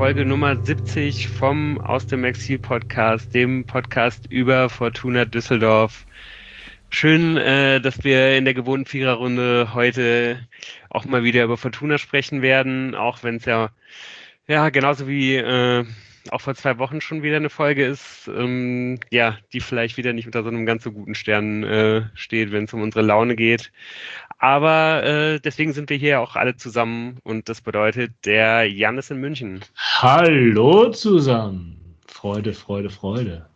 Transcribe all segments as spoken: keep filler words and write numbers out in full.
Folge Nummer siebzig vom Aus dem Exil Podcast, dem Podcast über Fortuna Düsseldorf. Schön, äh, dass wir in der gewohnten Viererrunde heute auch mal wieder über Fortuna sprechen werden, auch wenn es ja, ja genauso wie äh, auch vor zwei Wochen schon wieder eine Folge ist, ähm, ja, die vielleicht wieder nicht unter so einem ganz so guten Stern äh, steht, wenn es um unsere Laune geht. Aber äh, deswegen sind wir hier auch alle zusammen und das bedeutet, der Jan ist in München. Hallo zusammen. Freude, Freude, Freude.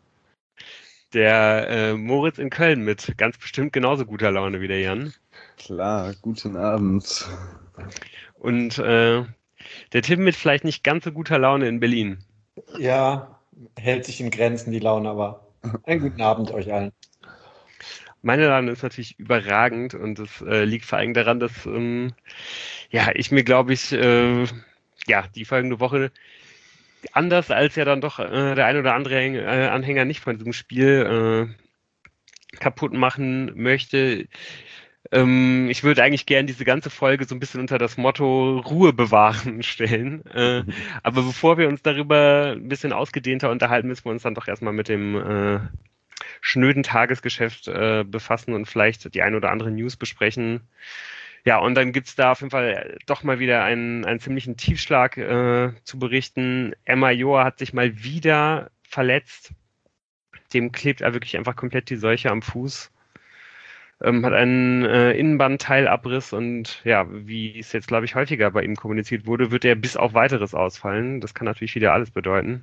Der äh, Moritz in Köln mit ganz bestimmt genauso guter Laune wie der Jan. Klar, guten Abend. Und äh, der Tim mit vielleicht nicht ganz so guter Laune in Berlin. Ja, hält sich in Grenzen die Laune, aber einen guten Abend euch allen. Meine Laune ist natürlich überragend und es äh, liegt vor allem daran, dass ähm, ja, ich mir, glaube ich, äh, ja, die folgende Woche anders als ja dann doch äh, der ein oder andere äh, Anhänger nicht von diesem Spiel äh, kaputt machen möchte. Ähm, ich würde eigentlich gern diese ganze Folge so ein bisschen unter das Motto Ruhe bewahren stellen. Äh, aber bevor wir uns darüber ein bisschen ausgedehnter unterhalten, müssen wir uns dann doch erstmal mit dem äh, schnöden Tagesgeschäft äh, befassen und vielleicht die ein oder andere News besprechen. Ja, und dann gibt's da auf jeden Fall doch mal wieder einen, einen ziemlichen Tiefschlag äh, zu berichten. Emma Joa hat sich mal wieder verletzt. Dem klebt er wirklich einfach komplett die Seuche am Fuß. Ähm, hat einen äh, Innenbandteilabriss und ja, wie es jetzt, glaube ich, häufiger bei ihm kommuniziert wurde, wird er bis auf Weiteres ausfallen. Das kann natürlich wieder alles bedeuten.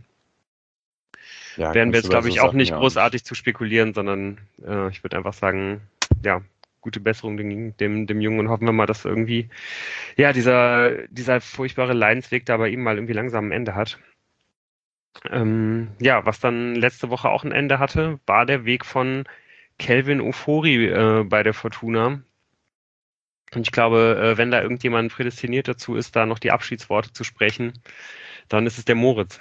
Ja, Werden wir jetzt, glaube so ich, auch Sachen nicht ja großartig zu spekulieren, sondern äh, ich würde einfach sagen, ja, gute Besserung dem, dem, dem Jungen und hoffen wir mal, dass irgendwie, ja, dieser, dieser furchtbare Leidensweg da bei ihm mal irgendwie langsam ein Ende hat. Ähm, ja, was dann letzte Woche auch ein Ende hatte, war der Weg von Kelvin Ofori äh, bei der Fortuna. Und ich glaube, äh, wenn da irgendjemand prädestiniert dazu ist, da noch die Abschiedsworte zu sprechen, dann ist es der Moritz.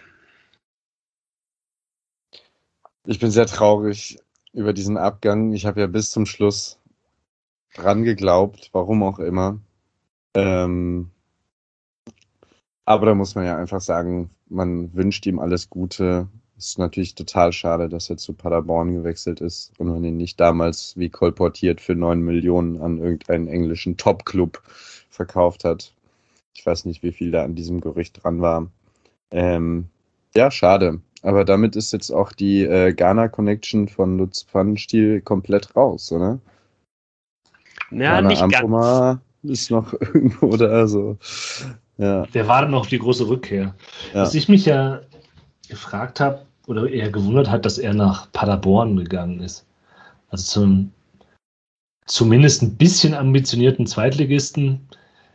Ich bin sehr traurig über diesen Abgang. Ich habe ja bis zum Schluss dran geglaubt, warum auch immer. Ähm, aber da muss man ja einfach sagen, man wünscht ihm alles Gute. Es ist natürlich total schade, dass er zu Paderborn gewechselt ist und man ihn nicht damals wie kolportiert für neun Millionen an irgendeinen englischen Top-Club verkauft hat. Ich weiß nicht, wie viel da an diesem Gerücht dran war. Ähm, ja, schade. Aber damit ist jetzt auch die äh, Ghana-Connection von Lutz Pfannenstiel komplett raus, oder? Ja, Ghana nicht Ampoma ist noch irgendwo da so. Ja. Der war dann noch auf die große Rückkehr. Ja. Was ich mich ja gefragt habe oder eher gewundert hat, dass er nach Paderborn gegangen ist. Also zum zumindest ein bisschen ambitionierten Zweitligisten.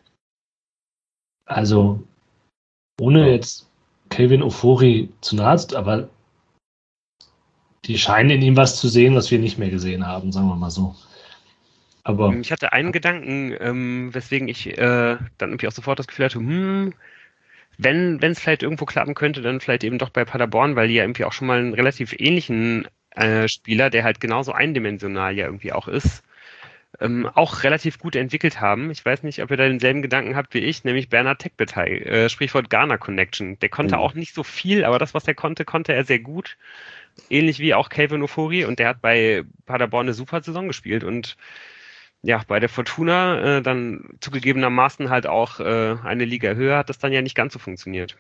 Also ohne Ja. jetzt Kelvin Ofori zu nahe, aber die scheinen in ihm was zu sehen, was wir nicht mehr gesehen haben, sagen wir mal so. Aber Ich hatte einen Gedanken, ähm, weswegen ich äh, dann irgendwie auch sofort das Gefühl hatte, hm, wenn wenn es vielleicht irgendwo klappen könnte, dann vielleicht eben doch bei Paderborn, weil die ja irgendwie auch schon mal einen relativ ähnlichen äh, Spieler, der halt genauso eindimensional ja irgendwie auch ist, ähm, auch relativ gut entwickelt haben. Ich weiß nicht, ob ihr da denselben Gedanken habt wie ich, nämlich Bernhard Tekbetay, äh, Sprichwort Ghana Connection. Der konnte Mhm. auch nicht so viel, aber das, was er konnte, konnte er sehr gut. Ähnlich wie auch Kelvin Ofori und der hat bei Paderborn eine super Saison gespielt und ja, bei der Fortuna äh, dann zugegebenermaßen halt auch äh, eine Liga höher hat das dann ja nicht ganz so funktioniert.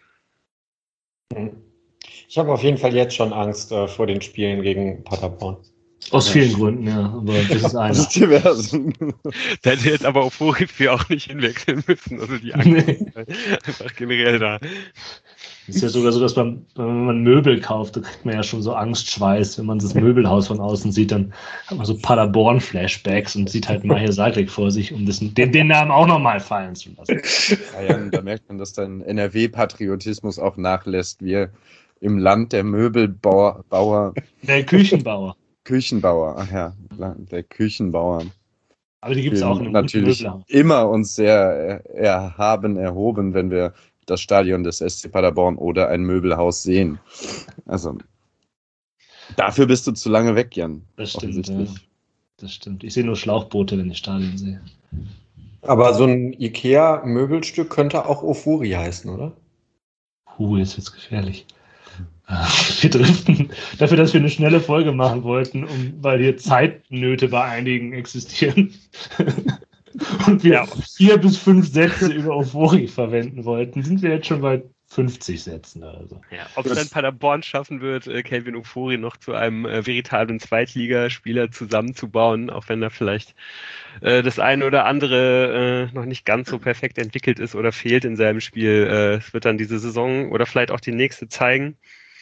Ich habe auf jeden Fall jetzt schon Angst äh, vor den Spielen gegen Paderborn. aus Ja. vielen Gründen, ja. Aber das ist einer. Aus diversen. Da hätte jetzt aber Ofori für auch nicht hinwechseln müssen. Also die Angst ist einfach generell da. Es ist ja sogar so, dass man, wenn man Möbel kauft, da kriegt man ja schon so Angstschweiß. Wenn man das Möbelhaus von außen sieht, dann hat man so Paderborn-Flashbacks und sieht halt Mahir Sadek vor sich, um das, den, den Namen auch nochmal fallen zu lassen. Ja, ja, und da merkt man, dass dein N R W-Patriotismus auch nachlässt. Wir im Land der Möbelbauer, Bauer, Der Küchenbauer. Küchenbauer, ach ja, der Küchenbauer. Aber die gibt es Wir auch in einem natürlich guten Möbelhaus. immer uns sehr erhaben, erhoben, wenn wir das Stadion des S C Paderborn oder ein Möbelhaus sehen. Also, dafür bist du zu lange weg, Jan. Das stimmt, ja. offensichtlich. Das stimmt. Ich sehe nur Schlauchboote, wenn ich Stadion sehe. Aber so ein Ikea-Möbelstück könnte auch Ofuri heißen, oder? Huh, jetzt wird's gefährlich. Wir driften dafür, dass wir eine schnelle Folge machen wollten, um, weil hier Zeitnöte bei einigen existieren. Und wir ja. vier bis fünf Sätze über Euphorie verwenden wollten, sind wir jetzt schon bei fünfzig Sätzen oder so. Ja, ob es dann Paderborn schaffen wird, äh, Kelvin Euphorie noch zu einem äh, veritablen Zweitligaspieler zusammenzubauen, auch wenn da vielleicht äh, das eine oder andere äh, noch nicht ganz so perfekt entwickelt ist oder fehlt in seinem Spiel. Äh, es wird dann diese Saison oder vielleicht auch die nächste zeigen.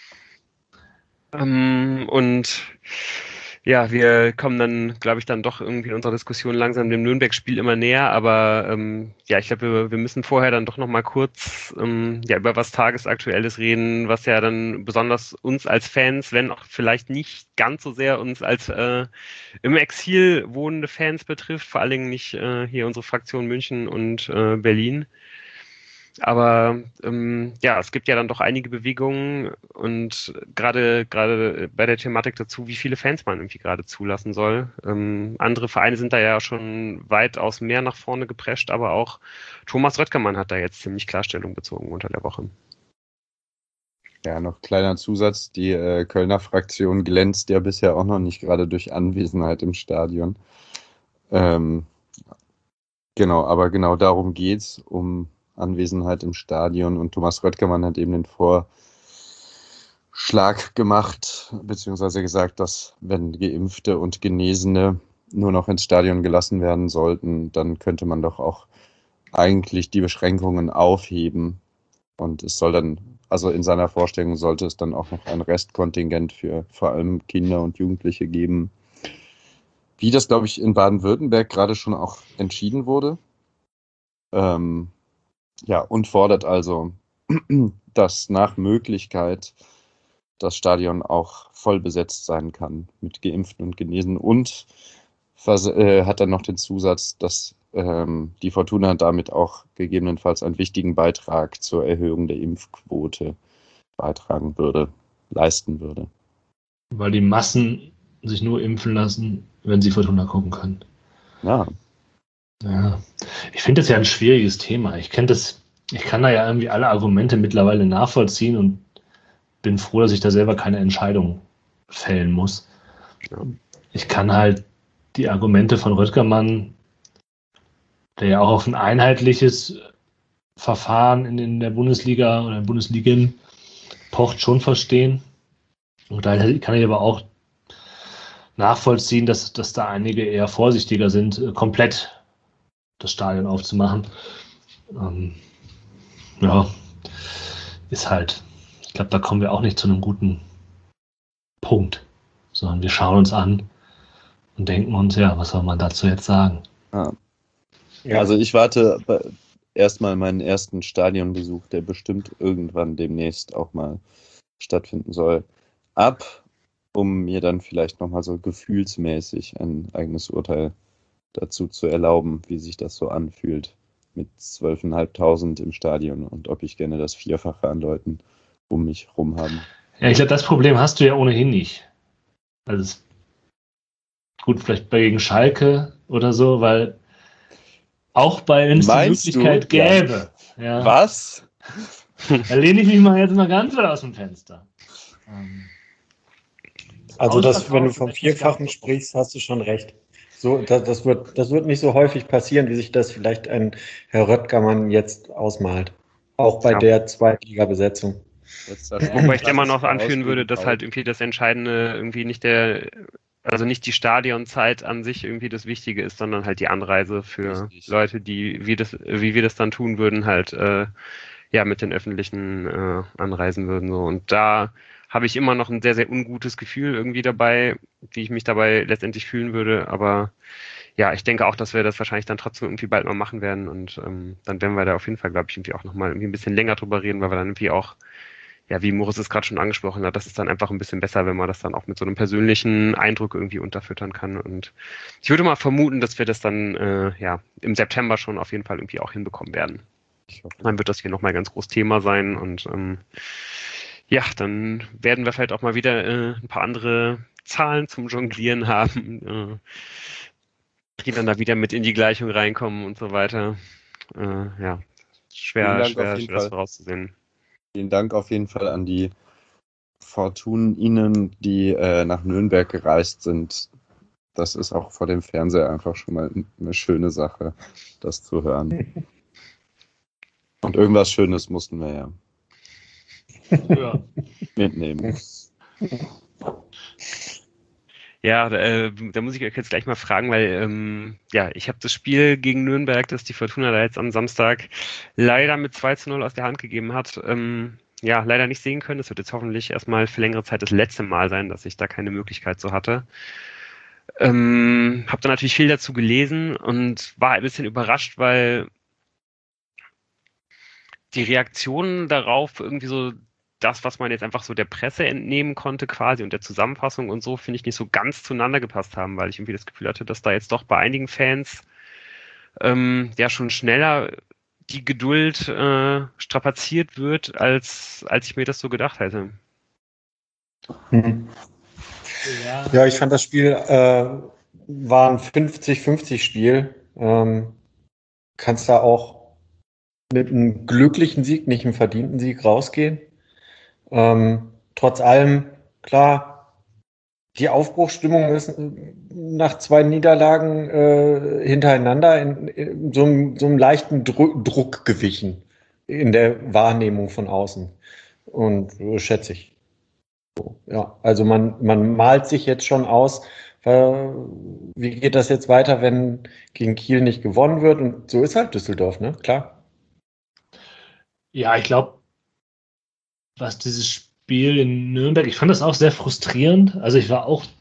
Ähm, und ja, wir kommen dann, glaube ich, dann doch irgendwie in unserer Diskussion langsam dem Nürnberg-Spiel immer näher, aber ähm, ja, ich glaube, wir, wir müssen vorher dann doch noch mal kurz ähm, ja, über was Tagesaktuelles reden, was ja dann besonders uns als Fans, wenn auch vielleicht nicht ganz so sehr uns als äh, im Exil wohnende Fans betrifft, vor allen Dingen nicht äh, hier unsere Fraktion München und äh, Berlin. Aber ähm, ja, es gibt ja dann doch einige Bewegungen und gerade gerade bei der Thematik dazu, wie viele Fans man irgendwie gerade zulassen soll. Ähm, andere Vereine sind da ja schon weitaus mehr nach vorne geprescht, aber auch Thomas Röttgermann hat da jetzt ziemlich Klarstellung bezogen unter der Woche. Ja, noch kleiner Zusatz, die äh, Kölner Fraktion glänzt ja bisher auch noch nicht gerade durch Anwesenheit im Stadion. Ähm, genau, aber genau darum geht's, um Anwesenheit im Stadion, und Thomas Röttgermann hat eben den Vorschlag gemacht, beziehungsweise gesagt, dass wenn Geimpfte und Genesene nur noch ins Stadion gelassen werden sollten, dann könnte man doch auch eigentlich die Beschränkungen aufheben, und es soll dann, also in seiner Vorstellung sollte es dann auch noch ein Restkontingent für vor allem Kinder und Jugendliche geben, wie das, glaube ich, in Baden-Württemberg gerade schon auch entschieden wurde. Ähm, Ja, und fordert also, dass nach Möglichkeit das Stadion auch voll besetzt sein kann mit Geimpften und Genesenen, und vers- äh, hat dann noch den Zusatz, dass ähm, die Fortuna damit auch gegebenenfalls einen wichtigen Beitrag zur Erhöhung der Impfquote beitragen würde, leisten würde. Weil die Massen sich nur impfen lassen, wenn sie Fortuna gucken können. Ja. Ja, ich finde das ja ein schwieriges Thema. Ich kenne das, ich kann da ja irgendwie alle Argumente mittlerweile nachvollziehen und bin froh, dass ich da selber keine Entscheidung fällen muss. Ja. Ich kann halt die Argumente von Röttgermann, der ja auch auf ein einheitliches Verfahren in, in der Bundesliga oder in Bundesligen pocht, schon verstehen. Und da kann ich aber auch nachvollziehen, dass, dass da einige eher vorsichtiger sind, komplett das Stadion aufzumachen. Ähm, ja, ist halt, ich glaube, da kommen wir auch nicht zu einem guten Punkt, sondern wir schauen uns an und denken uns, ja, was soll man dazu jetzt sagen? Ah. Ja. Also ich warte erstmal meinen ersten Stadionbesuch, der bestimmt irgendwann demnächst auch mal stattfinden soll, ab, um mir dann vielleicht nochmal so gefühlsmäßig ein eigenes Urteil dazu zu erlauben, wie sich das so anfühlt mit zwölftausendfünfhundert im Stadion und ob ich gerne das Vierfache an Leuten um mich rum haben. Ja, ich glaube, das Problem hast du ja ohnehin nicht. Also es, gut, vielleicht bei gegen Schalke oder so, weil auch bei, wenn es die Möglichkeit du? gäbe. Ja. Ja. Was? Da lehne ich mich mal jetzt mal ganz weit aus dem Fenster. Also das, wenn du vom Vierfachen sprichst, hast du schon recht. So, das, das, wird, das wird nicht so häufig passieren, wie sich das vielleicht ein Herr Röttgermann jetzt ausmalt. Auch bei ja. der Zweitliga-Besetzung. Wobei ich immer noch anführen würde, dass halt irgendwie das Entscheidende irgendwie nicht der, also nicht die Stadionzeit an sich irgendwie das Wichtige ist, sondern halt die Anreise für Richtig. Leute, die, wie das, wie wir das dann tun würden, halt äh, ja mit den Öffentlichen äh, anreisen würden. So. Und da habe ich immer noch ein sehr, sehr ungutes Gefühl irgendwie dabei, wie ich mich dabei letztendlich fühlen würde. Aber ja, ich denke auch, dass wir das wahrscheinlich dann trotzdem irgendwie bald mal machen werden. Und ähm, dann werden wir da auf jeden Fall, glaube ich, irgendwie auch nochmal irgendwie ein bisschen länger drüber reden, weil wir dann irgendwie auch, ja, wie Moritz es gerade schon angesprochen hat, das ist dann einfach ein bisschen besser, wenn man das dann auch mit so einem persönlichen Eindruck irgendwie unterfüttern kann. Und ich würde mal vermuten, dass wir das dann äh, ja im September schon auf jeden Fall irgendwie auch hinbekommen werden. Dann wird das hier nochmal ein ganz großes Thema sein und ähm, ja, dann werden wir vielleicht auch mal wieder äh, ein paar andere Zahlen zum Jonglieren haben, äh, die dann da wieder mit in die Gleichung reinkommen und so weiter. Äh, ja, schwer, schwer, schwer das vorauszusehen. Vielen Dank auf jeden Fall an die Fortuninen, die äh, nach Nürnberg gereist sind. Das ist auch vor dem Fernseher einfach schon mal eine schöne Sache, das zu hören. Und irgendwas Schönes mussten wir ja, Ja. mitnehmen. Ja, äh, da muss ich euch jetzt gleich mal fragen, weil ähm, ja, ich habe das Spiel gegen Nürnberg, das die Fortuna da jetzt am Samstag leider mit zwei zu null aus der Hand gegeben hat, ähm, ja, leider nicht sehen können. Es wird jetzt hoffentlich erstmal für längere Zeit das letzte Mal sein, dass ich da keine Möglichkeit so hatte. Ähm, habe da natürlich viel dazu gelesen und war ein bisschen überrascht, weil die Reaktionen darauf irgendwie so das, was man jetzt einfach so der Presse entnehmen konnte quasi und der Zusammenfassung und so, finde ich nicht so ganz zueinander gepasst haben, weil ich irgendwie das Gefühl hatte, dass da jetzt doch bei einigen Fans ähm, ja schon schneller die Geduld äh, strapaziert wird, als, als ich mir das so gedacht hätte. Mhm. Ja. Ja, ich fand das Spiel äh, war ein fünfzig fünfzig Spiel. Ähm, kannst da auch mit einem glücklichen Sieg, nicht einem verdienten Sieg rausgehen. Ähm, trotz allem, klar, die Aufbruchsstimmung ist nach zwei Niederlagen äh, hintereinander in, in so, einem, so einem leichten Dru Druck gewichen in der Wahrnehmung von außen. Und äh, schätze ich. So, ja, also man, man malt sich jetzt schon aus, äh, wie geht das jetzt weiter, wenn gegen Kiel nicht gewonnen wird? Und so ist halt Düsseldorf, ne? Klar. Ja, ich glaube, was dieses Spiel in Nürnberg, ich fand das auch sehr frustrierend. Also ich war auch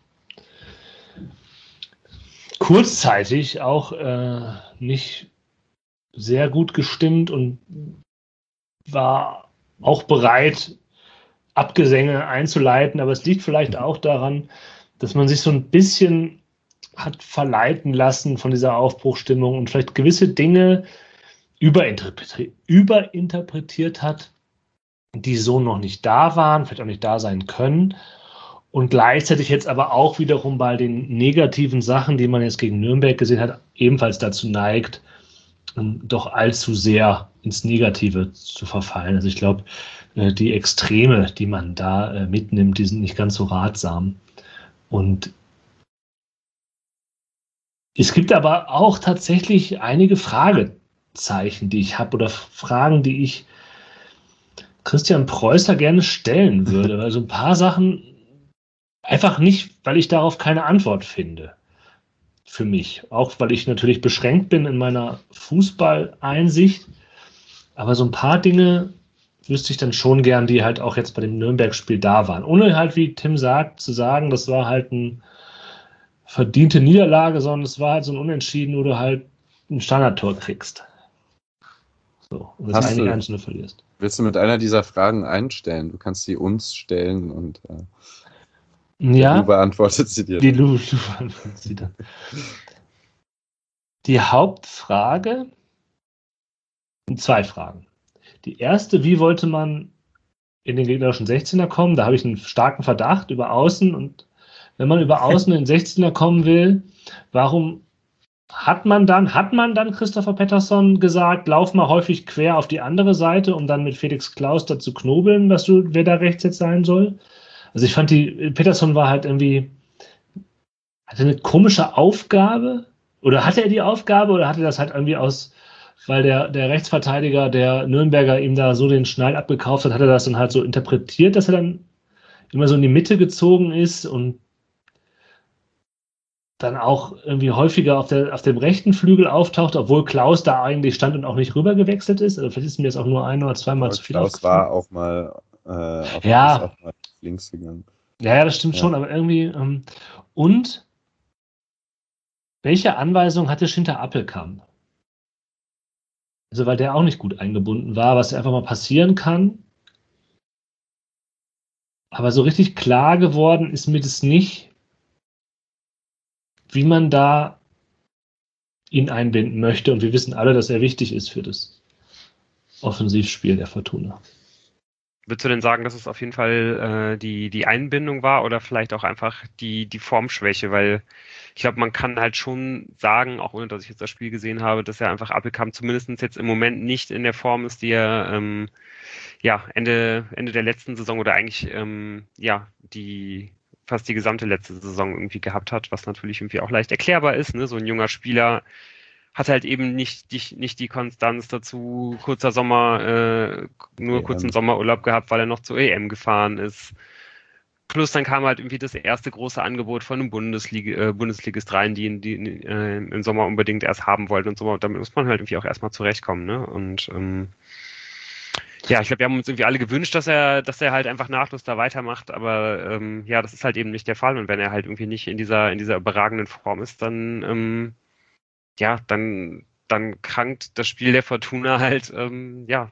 kurzzeitig auch äh, nicht sehr gut gestimmt und war auch bereit, Abgesänge einzuleiten. Aber es liegt vielleicht auch daran, dass man sich so ein bisschen hat verleiten lassen von dieser Aufbruchsstimmung und vielleicht gewisse Dinge überinterpretiert, überinterpretiert hat, die so noch nicht da waren, vielleicht auch nicht da sein können. Und gleichzeitig jetzt aber auch wiederum bei den negativen Sachen, die man jetzt gegen Nürnberg gesehen hat, ebenfalls dazu neigt, doch allzu sehr ins Negative zu verfallen. Also ich glaube, die Extreme, die man da mitnimmt, die sind nicht ganz so ratsam. Und es gibt aber auch tatsächlich einige Fragezeichen, die ich habe oder Fragen, die ich Christian Preußer gerne stellen würde. Also ein paar Sachen einfach nicht, weil ich darauf keine Antwort finde. Für mich. Auch weil ich natürlich beschränkt bin in meiner Fußballeinsicht. Aber so ein paar Dinge wüsste ich dann schon gern, die halt auch jetzt bei dem Nürnberg-Spiel da waren. Ohne halt, wie Tim sagt, zu sagen, das war halt eine verdiente Niederlage, sondern es war halt so ein Unentschieden, wo du halt ein Standardtor kriegst. So, und das eine einzelne verlierst. Willst du mit einer dieser Fragen einstellen? Du kannst sie uns stellen und äh, ja, Lu beantwortet sie dir. Die Lu, Lu beantwortet sie dann. Die Hauptfrage, zwei Fragen. Die erste, wie wollte man in den gegnerischen sechzehner kommen? Da habe ich einen starken Verdacht über Außen. Und wenn man über Außen in den sechzehner kommen will, warum hat man dann, hat man dann Christopher Pettersson gesagt, lauf mal häufig quer auf die andere Seite, um dann mit Felix Klaus da zu knobeln, was du, wer da rechts jetzt sein soll? Also ich fand, die Pettersson war halt irgendwie, hatte eine komische Aufgabe. Oder hatte er die Aufgabe oder hatte das halt irgendwie aus, weil der, der Rechtsverteidiger, der Nürnberger ihm da so den Schneid abgekauft hat, hat er das dann halt so interpretiert, dass er dann immer so in die Mitte gezogen ist und dann auch irgendwie häufiger auf, der, auf dem rechten Flügel auftaucht, obwohl Klaus da eigentlich stand und auch nicht rüber gewechselt ist. Also vielleicht ist mir das auch nur ein oder zweimal zu viel Klaus war auch mal, äh, auf ja. auch mal links gegangen. Ja, ja, das stimmt ja. schon, aber irgendwie ähm, und welche Anweisung hatte Schinter Appelkamp? Also, weil der auch nicht gut eingebunden war, was einfach mal passieren kann. Aber so richtig klar geworden ist mir das nicht, wie man da ihn einbinden möchte. Und wir wissen alle, dass er wichtig ist für das Offensivspiel der Fortuna. Würdest du denn sagen, dass es auf jeden Fall äh, die, die Einbindung war oder vielleicht auch einfach die, die Formschwäche? Weil ich glaube, man kann halt schon sagen, auch ohne dass ich jetzt das Spiel gesehen habe, dass er einfach Appelkamp zumindest jetzt im Moment nicht in der Form ist, die er ähm, ja, Ende, Ende der letzten Saison oder eigentlich ähm, ja, die fast die gesamte letzte Saison irgendwie gehabt hat, was natürlich irgendwie auch leicht erklärbar ist. Ne? So ein junger Spieler hat halt eben nicht die, nicht die Konstanz dazu, kurzer Sommer, äh, nur E M. kurzen Sommerurlaub gehabt, weil er noch zur E M gefahren ist. Plus dann kam halt irgendwie das erste große Angebot von einem Bundesliga, äh, Bundesligist rein, die, ihn- die ihn, äh, im Sommer unbedingt erst haben wollten und so. Und damit muss man halt irgendwie auch erstmal zurechtkommen, ne? Und ähm, ja, ich glaube, wir haben uns irgendwie alle gewünscht, dass er, dass er halt einfach nahtlos da weitermacht, aber ähm, ja, das ist halt eben nicht der Fall. Und wenn er halt irgendwie nicht in dieser, in dieser überragenden Form ist, dann ähm, ja, dann, dann krankt das Spiel der Fortuna halt, ähm, ja,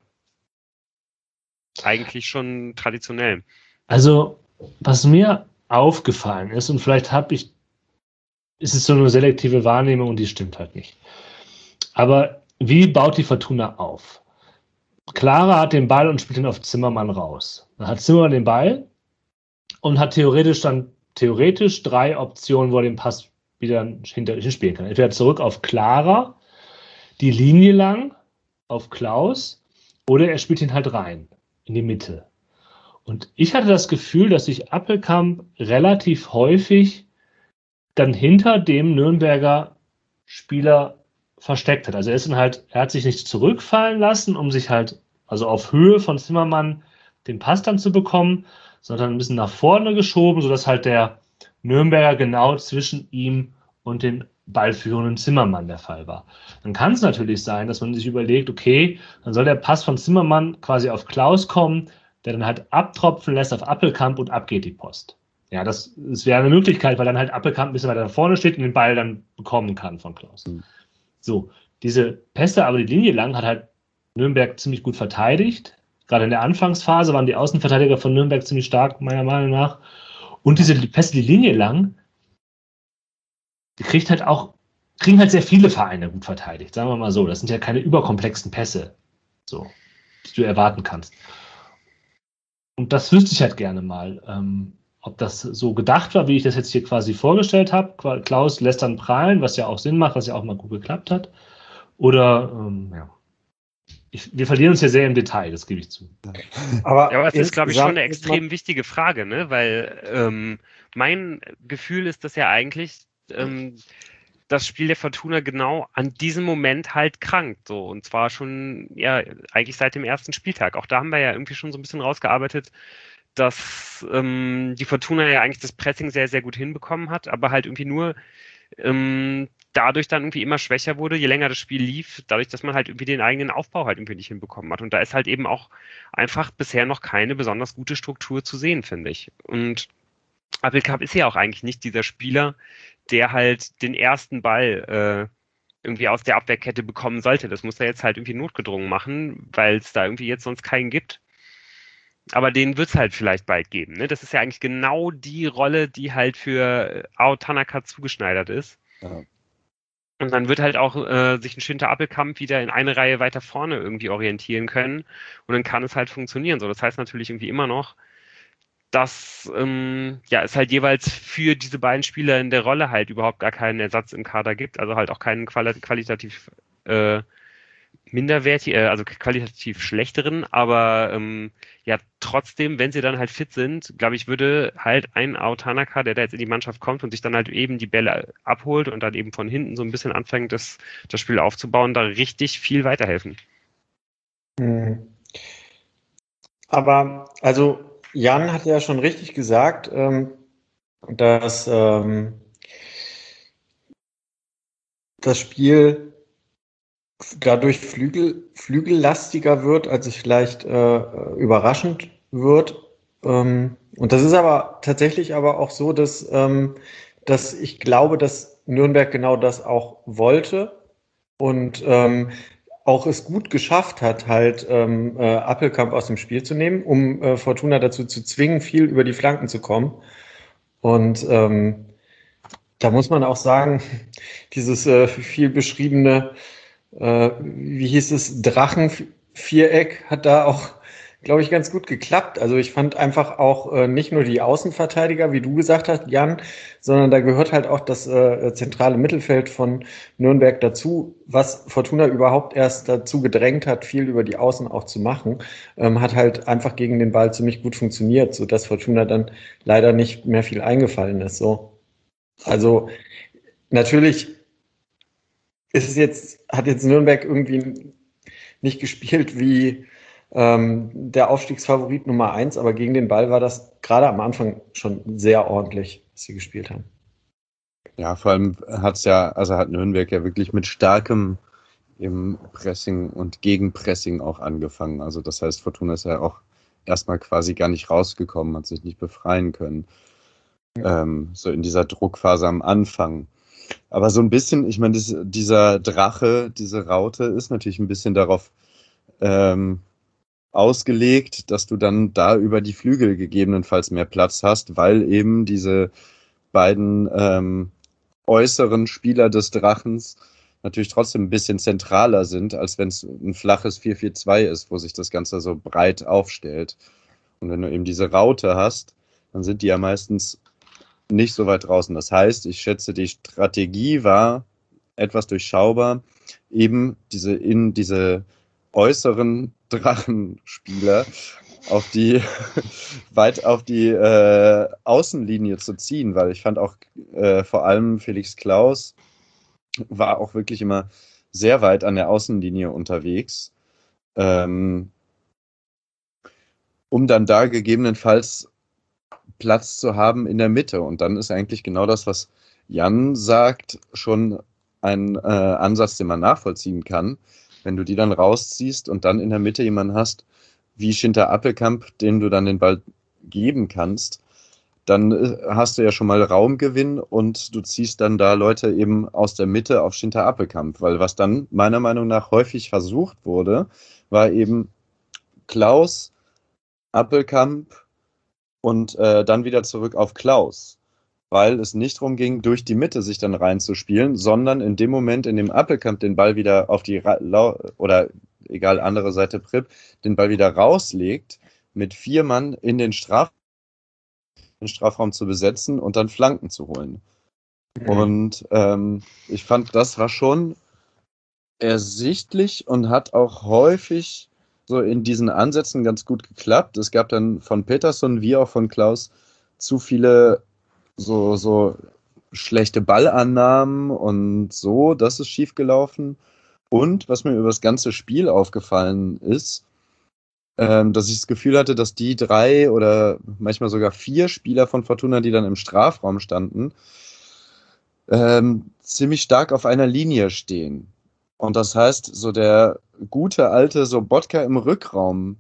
eigentlich schon traditionell. Also, was mir aufgefallen ist, und vielleicht habe ich, ist es so eine selektive Wahrnehmung und die stimmt halt nicht. Aber wie baut die Fortuna auf? Clara hat den Ball und spielt ihn auf Zimmermann raus. Dann hat Zimmermann den Ball und hat theoretisch dann theoretisch drei Optionen, wo er den Pass wieder hinter hinspielen kann. Entweder zurück auf Clara, die Linie lang auf Klaus, oder er spielt ihn halt rein in die Mitte. Und ich hatte das Gefühl, dass sich Appelkamp relativ häufig dann hinter dem Nürnberger Spieler versteckt hat. Also er ist dann halt, er hat sich nicht zurückfallen lassen, um sich halt, also auf Höhe von Zimmermann den Pass dann zu bekommen, sondern ein bisschen nach vorne geschoben, sodass halt der Nürnberger genau zwischen ihm und den ballführenden Zimmermann der Fall war. Dann kann es natürlich sein, dass man sich überlegt, okay, dann soll der Pass von Zimmermann quasi auf Klaus kommen, der dann halt abtropfen lässt auf Appelkamp und ab geht die Post. Ja, das, das wäre eine Möglichkeit, weil dann halt Appelkamp ein bisschen weiter vorne steht und den Ball dann bekommen kann von Klaus. Mhm. So, diese Pässe, aber die Linie lang hat halt Nürnberg ziemlich gut verteidigt. Gerade in der Anfangsphase waren die Außenverteidiger von Nürnberg ziemlich stark, meiner Meinung nach. Und diese Pässe, die Linie lang, die kriegt halt auch, kriegen halt sehr viele Vereine gut verteidigt, sagen wir mal so. Das sind ja keine überkomplexen Pässe, so, die du erwarten kannst. Und das wüsste ich halt gerne mal, ähm, ob das so gedacht war, wie ich das jetzt hier quasi vorgestellt habe. Klaus lässt dann prallen, was ja auch Sinn macht, was ja auch mal gut geklappt hat. Oder, ähm, ja. Ich, wir verlieren uns ja sehr im Detail, das gebe ich zu. Aber, Ja, aber es ist, glaube ich, schon eine insgesamt extrem wichtige Frage, ne? Weil ähm, mein Gefühl ist, dass ja eigentlich ähm, das Spiel der Fortuna genau an diesem Moment halt krankt. So. Und zwar schon, ja, eigentlich seit dem ersten Spieltag. Auch da haben wir ja irgendwie schon so ein bisschen rausgearbeitet, dass ähm, die Fortuna ja eigentlich das Pressing sehr, sehr gut hinbekommen hat, aber halt irgendwie nur ähm, dadurch dann irgendwie immer schwächer wurde, je länger das Spiel lief, dadurch, dass man halt irgendwie den eigenen Aufbau halt irgendwie nicht hinbekommen hat. Und da ist halt eben auch einfach bisher noch keine besonders gute Struktur zu sehen, finde ich. Und Appelkamp ist ja auch eigentlich nicht dieser Spieler, der halt den ersten Ball äh, irgendwie aus der Abwehrkette bekommen sollte. Das muss er jetzt halt irgendwie notgedrungen machen, weil es da irgendwie jetzt sonst keinen gibt. Aber den wird es halt vielleicht bald geben. Ne? Das ist ja eigentlich genau die Rolle, die halt für Ao Tanaka zugeschneidert ist. Ja. Und dann wird halt auch äh, sich ein Schinter Appelkamp wieder in eine Reihe weiter vorne irgendwie orientieren können. Und dann kann es halt funktionieren. So, das heißt natürlich irgendwie immer noch, dass ähm, ja, es halt jeweils für diese beiden Spieler in der Rolle halt überhaupt gar keinen Ersatz im Kader gibt. Also halt auch keinen quali- qualitativ äh, minderwertig, äh, also qualitativ schlechteren, aber ähm, ja, trotzdem, wenn sie dann halt fit sind, glaube ich, würde halt ein Ao Tanaka, der da jetzt in die Mannschaft kommt und sich dann halt eben die Bälle abholt und dann eben von hinten so ein bisschen anfängt, das, das Spiel aufzubauen, da richtig viel weiterhelfen. Mhm. Aber, also, Jan hat ja schon richtig gesagt, ähm, dass ähm, das Spiel dadurch Flügel, flügellastiger wird, als es vielleicht äh, überraschend wird. Ähm, und das ist aber tatsächlich aber auch so, dass, ähm, dass ich glaube, dass Nürnberg genau das auch wollte und ähm, auch es gut geschafft hat, halt ähm, äh, Appelkamp aus dem Spiel zu nehmen, um äh, Fortuna dazu zu zwingen, viel über die Flanken zu kommen. Und ähm, da muss man auch sagen, dieses äh, viel beschriebene, äh, wie hieß es, Drachenviereck hat da auch glaube ich, ganz gut geklappt. Also ich fand einfach auch äh, nicht nur die Außenverteidiger, wie du gesagt hast, Jan, sondern da gehört halt auch das äh, zentrale Mittelfeld von Nürnberg dazu, was Fortuna überhaupt erst dazu gedrängt hat, viel über die Außen auch zu machen, ähm, hat halt einfach gegen den Ball ziemlich gut funktioniert, sodass Fortuna dann leider nicht mehr viel eingefallen ist. So. Also natürlich ist es jetzt, hat jetzt Nürnberg irgendwie nicht gespielt wie ähm, der Aufstiegsfavorit Nummer eins, aber gegen den Ball war das gerade am Anfang schon sehr ordentlich, was sie gespielt haben. Ja, vor allem hat's ja, also hat Nürnberg ja wirklich mit starkem im Pressing und Gegenpressing auch angefangen. Also das heißt, Fortuna ist ja auch erstmal quasi gar nicht rausgekommen, hat sich nicht befreien können. Ja. Ähm, so in dieser Druckphase am Anfang. Aber so ein bisschen, ich meine, das, dieser Drache, diese Raute ist natürlich ein bisschen darauf ähm, ausgelegt, dass du dann da über die Flügel gegebenenfalls mehr Platz hast, weil eben diese beiden ähm, äußeren Spieler des Drachens natürlich trotzdem ein bisschen zentraler sind, als wenn es ein flaches vier vier zwei ist, wo sich das Ganze so breit aufstellt. Und wenn du eben diese Raute hast, dann sind die ja meistens nicht so weit draußen. Das heißt, ich schätze, die Strategie war etwas durchschaubar, eben diese in diese äußeren Drachenspieler auf die weit auf die äh, Außenlinie zu ziehen, weil ich fand auch äh, vor allem Felix Klaus war auch wirklich immer sehr weit an der Außenlinie unterwegs, ähm, um dann da gegebenenfalls Platz zu haben in der Mitte. Und dann ist eigentlich genau das, was Jan sagt, schon ein äh, Ansatz, den man nachvollziehen kann. Wenn du die dann rausziehst und dann in der Mitte jemanden hast, wie Schinter Appelkamp, dem du dann den Ball geben kannst, dann äh, hast du ja schon mal Raumgewinn und du ziehst dann da Leute eben aus der Mitte auf Schinter Appelkamp. Weil was dann meiner Meinung nach häufig versucht wurde, war eben Klaus, Appelkamp, und äh, dann wieder zurück auf Klaus, weil es nicht darum ging, durch die Mitte sich dann reinzuspielen, sondern in dem Moment, in dem Appelkamp den Ball wieder auf die, Ra- oder egal, andere Seite Pripp, den Ball wieder rauslegt, mit vier Mann in den, Straf den Strafraum zu besetzen und dann Flanken zu holen. Mhm. Und ähm, ich fand, das war schon ersichtlich und hat auch häufig so in diesen Ansätzen ganz gut geklappt. Es gab dann von Peterson wie auch von Klaus zu viele so, so schlechte Ballannahmen und so, das ist schief gelaufen. Und was mir über das ganze Spiel aufgefallen ist, ähm, dass ich das Gefühl hatte, dass die drei oder manchmal sogar vier Spieler von Fortuna, die dann im Strafraum standen, ähm, ziemlich stark auf einer Linie stehen. Und das heißt, so der gute alte Sobotka im Rückraum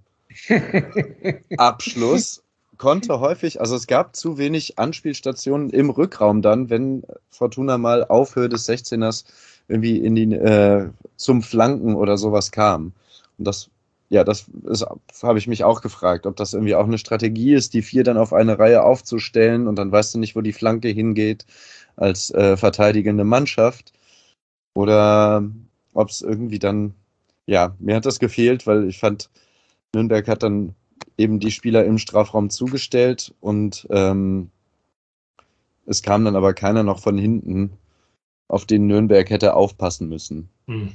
Abschluss konnte häufig, also es gab zu wenig Anspielstationen im Rückraum dann, wenn Fortuna mal auf Höhe des sechzehners irgendwie in die, äh, zum Flanken oder sowas kam. Und das, ja, das habe ich mich auch gefragt, ob das irgendwie auch eine Strategie ist, die vier dann auf eine Reihe aufzustellen und dann weißt du nicht, wo die Flanke hingeht als äh, verteidigende Mannschaft. Oder ob es irgendwie dann, ja, mir hat das gefehlt, weil ich fand, Nürnberg hat dann eben die Spieler im Strafraum zugestellt und ähm, es kam dann aber keiner noch von hinten, auf den Nürnberg hätte aufpassen müssen. Hm.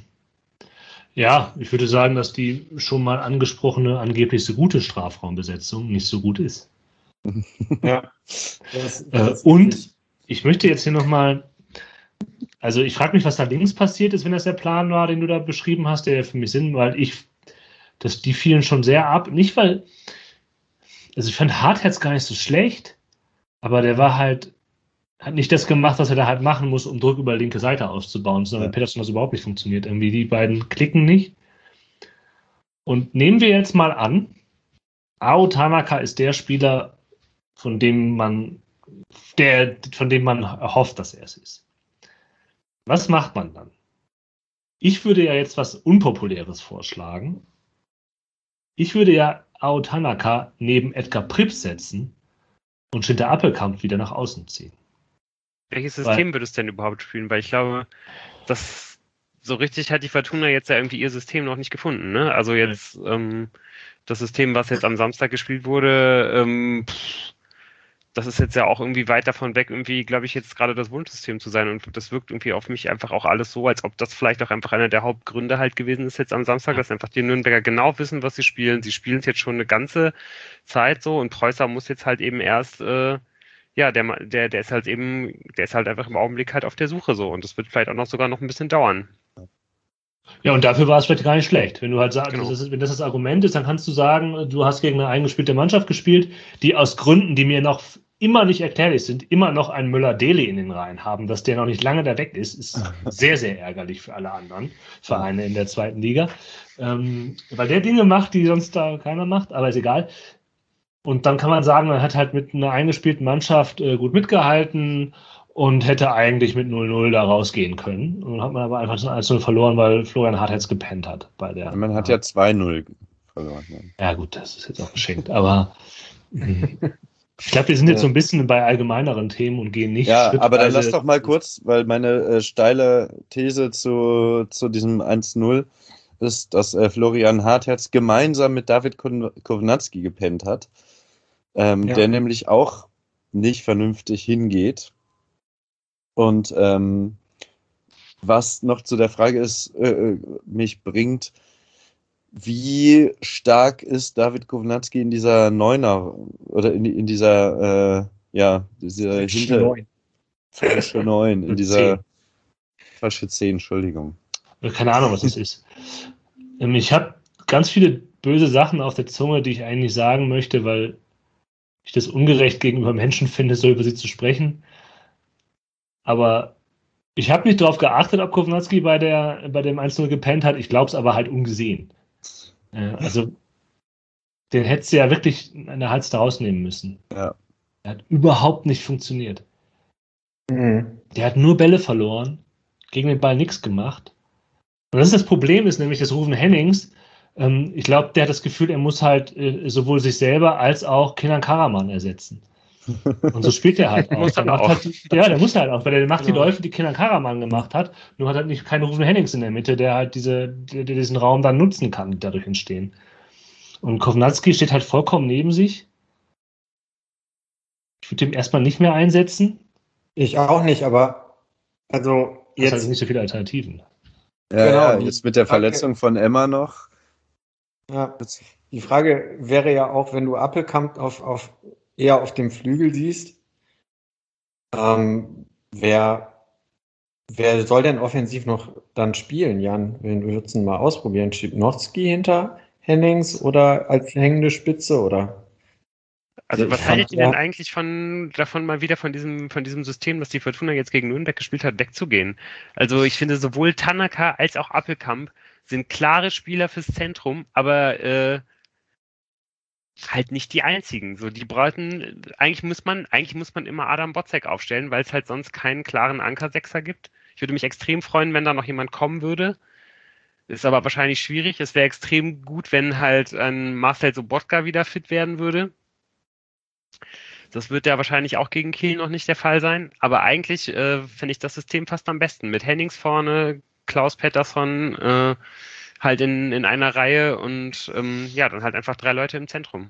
Ja, ich würde sagen, dass die schon mal angesprochene angeblich so gute Strafraumbesetzung nicht so gut ist. Ja. Das, äh, das und ich möchte jetzt hier nochmal, also ich frage mich, was da links passiert ist, wenn das der Plan war, den du da beschrieben hast, der für mich Sinn, weil ich, dass die fielen schon sehr ab, nicht weil, also ich fand Hartherz gar nicht so schlecht, aber der war halt, hat nicht das gemacht, was er da halt machen muss, um Druck über die linke Seite auszubauen, sondern ja. Peterson das überhaupt nicht funktioniert. Irgendwie die beiden klicken nicht. Und nehmen wir jetzt mal an, Ao Tanaka ist der Spieler, von dem man, der, von dem man erhofft, dass er es ist. Was macht man dann? Ich würde ja jetzt was Unpopuläres vorschlagen. Ich würde ja Ao Tanaka neben Edgar Pripp setzen und Schinter Appelkamp wieder nach außen ziehen. Welches System Weil, würdest du denn überhaupt spielen? Weil ich glaube, das so richtig hat die Fortuna jetzt ja irgendwie ihr System noch nicht gefunden, ne? Also jetzt ähm, das System, was jetzt am Samstag gespielt wurde, ähm, pff, das ist jetzt ja auch irgendwie weit davon weg, irgendwie, glaube ich, jetzt gerade das Wunschsystem zu sein. Und das wirkt irgendwie auf mich einfach auch alles so, als ob das vielleicht auch einfach einer der Hauptgründe halt gewesen ist jetzt am Samstag, dass einfach die Nürnberger genau wissen, was sie spielen. Sie spielen es jetzt schon eine ganze Zeit so und Preußer muss jetzt halt eben erst, äh, ja, der, der, der ist halt eben, der ist halt einfach im Augenblick halt auf der Suche so. Und das wird vielleicht auch noch sogar noch ein bisschen dauern. Ja, und dafür war es vielleicht gar nicht schlecht. Wenn du halt sagst, Genau. das ist, wenn das das Argument ist, dann kannst du sagen, du hast gegen eine eingespielte Mannschaft gespielt, die aus Gründen, die mir noch immer nicht erklärlich sind, immer noch einen Müller-Deli in den Reihen haben. Dass der noch nicht lange da weg ist, ist sehr, sehr ärgerlich für alle anderen Vereine in der zweiten Liga. Ähm, weil der Dinge macht, die sonst da keiner macht, aber ist egal. Und dann kann man sagen, man hat halt mit einer eingespielten Mannschaft äh, gut mitgehalten und hätte eigentlich mit null null da rausgehen können. Und dann hat man aber einfach eins null verloren, weil Florian Hartherz gepennt hat. Bei der, Man hat ja zwei null verloren. Ja gut, das ist jetzt auch geschenkt, aber ich glaube, wir sind jetzt so ein bisschen bei allgemeineren Themen und gehen nicht Ja, schrittweise- aber dann lass doch mal kurz, weil meine äh, steile These zu, zu diesem eins null ist, dass äh, Florian Hartherz gemeinsam mit David Kownacki gepennt hat, ähm, Ja. der nämlich auch nicht vernünftig hingeht. Und ähm, was noch zu der Frage ist, äh, mich bringt, wie stark ist David Kownacki in dieser Neuner oder in, in dieser, äh, ja, dieser hinter falsche Neun, in dieser falsche zehn, Entschuldigung. Keine Ahnung, was das ist. Ähm, Ich habe ganz viele böse Sachen auf der Zunge, die ich eigentlich sagen möchte, weil ich das ungerecht gegenüber Menschen finde, so über sie zu sprechen. Aber ich habe nicht darauf geachtet, ob Kownacki bei, der, bei dem eins null gepennt hat. Ich glaube es aber halt ungesehen. Äh, Also, den hättest du ja wirklich an der Hals da rausnehmen müssen. Ja. Er hat überhaupt nicht funktioniert. Mhm. Der hat nur Bälle verloren, gegen den Ball nichts gemacht. Und das ist das Problem, ist nämlich das Rufen Hennings. Ähm, ich glaube, der hat das Gefühl, er muss halt äh, sowohl sich selber als auch Kenan Karaman ersetzen. Und so spielt er halt auch. Muss Der er macht auch. Halt die, ja, der muss halt auch, weil der macht Genau. die Läufe, die Kenan Karaman gemacht hat, nur hat halt nicht keinen Rufen Hennings in der Mitte, der halt diese, der, der diesen Raum dann nutzen kann, die dadurch entstehen. Und Kownacki steht halt vollkommen neben sich. Ich würde ihn erstmal nicht mehr einsetzen. Ich auch nicht, aber also Jetzt jetzt halt nicht so viele Alternativen. Ja, Genau, ja, die jetzt mit der Frage- Verletzung von Emma noch. Ja, die Frage wäre ja auch, wenn du Appelkamp auf, auf, eher auf dem Flügel siehst, ähm, wer, wer soll denn offensiv noch dann spielen, Jan? Wir würden es mal ausprobieren. Schipnowski hinter Hennings oder als hängende Spitze, oder? Also Ich was fand, haltet ihr ja- denn eigentlich von davon mal wieder von diesem von diesem System, das die Fortuna jetzt gegen Nürnberg gespielt hat, wegzugehen? Also ich finde sowohl Tanaka als auch Appelkamp sind klare Spieler fürs Zentrum, aber äh, halt nicht die einzigen. So die brauchen eigentlich muss man eigentlich muss man immer Adam Botzek aufstellen, weil es halt sonst keinen klaren Anker-Sechser gibt. Ich würde mich extrem freuen, wenn da noch jemand kommen würde. Ist aber wahrscheinlich schwierig. Es wäre extrem gut, wenn halt ein Marcel Sobotka wieder fit werden würde. Das wird ja wahrscheinlich auch gegen Kiel noch nicht der Fall sein. Aber eigentlich äh, finde ich das System fast am besten. Mit Hennings vorne, Klaus Pettersson äh, halt in, in einer Reihe und ähm, ja, dann halt einfach drei Leute im Zentrum.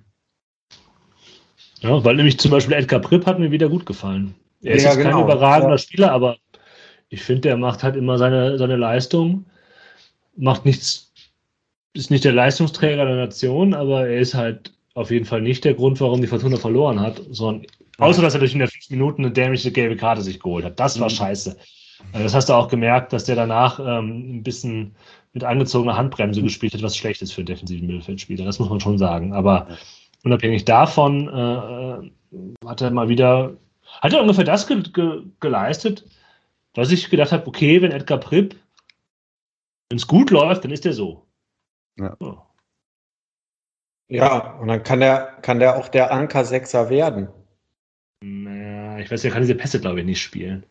Ja, weil nämlich zum Beispiel Edgar Pripp hat mir wieder gut gefallen. Er ist Ja, jetzt kein genau. überragender Ja. Spieler, aber ich finde, der macht halt immer seine, seine Leistung, macht nichts, ist nicht der Leistungsträger der Nation, aber er ist halt auf jeden Fall nicht der Grund, warum die Fortuna verloren hat, sondern außer, dass er durch in der fünf Minuten eine dämliche gelbe Karte sich geholt hat. Das war Mhm. scheiße. Also das hast du auch gemerkt, dass der danach ähm, ein bisschen mit angezogener Handbremse gespielt hat, was schlecht ist für einen defensiven Mittelfeldspieler. Das muss man schon sagen. Aber Ja. unabhängig davon äh, äh, hat er mal wieder, hat er ungefähr das ge ge geleistet, was ich gedacht habe, okay, wenn Edgar Pripp, wenn es gut läuft, dann ist er so. Ja. So. Ja, und dann kann der, kann der auch der Anker-Sechser werden. Naja, ich weiß, er kann diese Pässe, glaube ich, nicht spielen.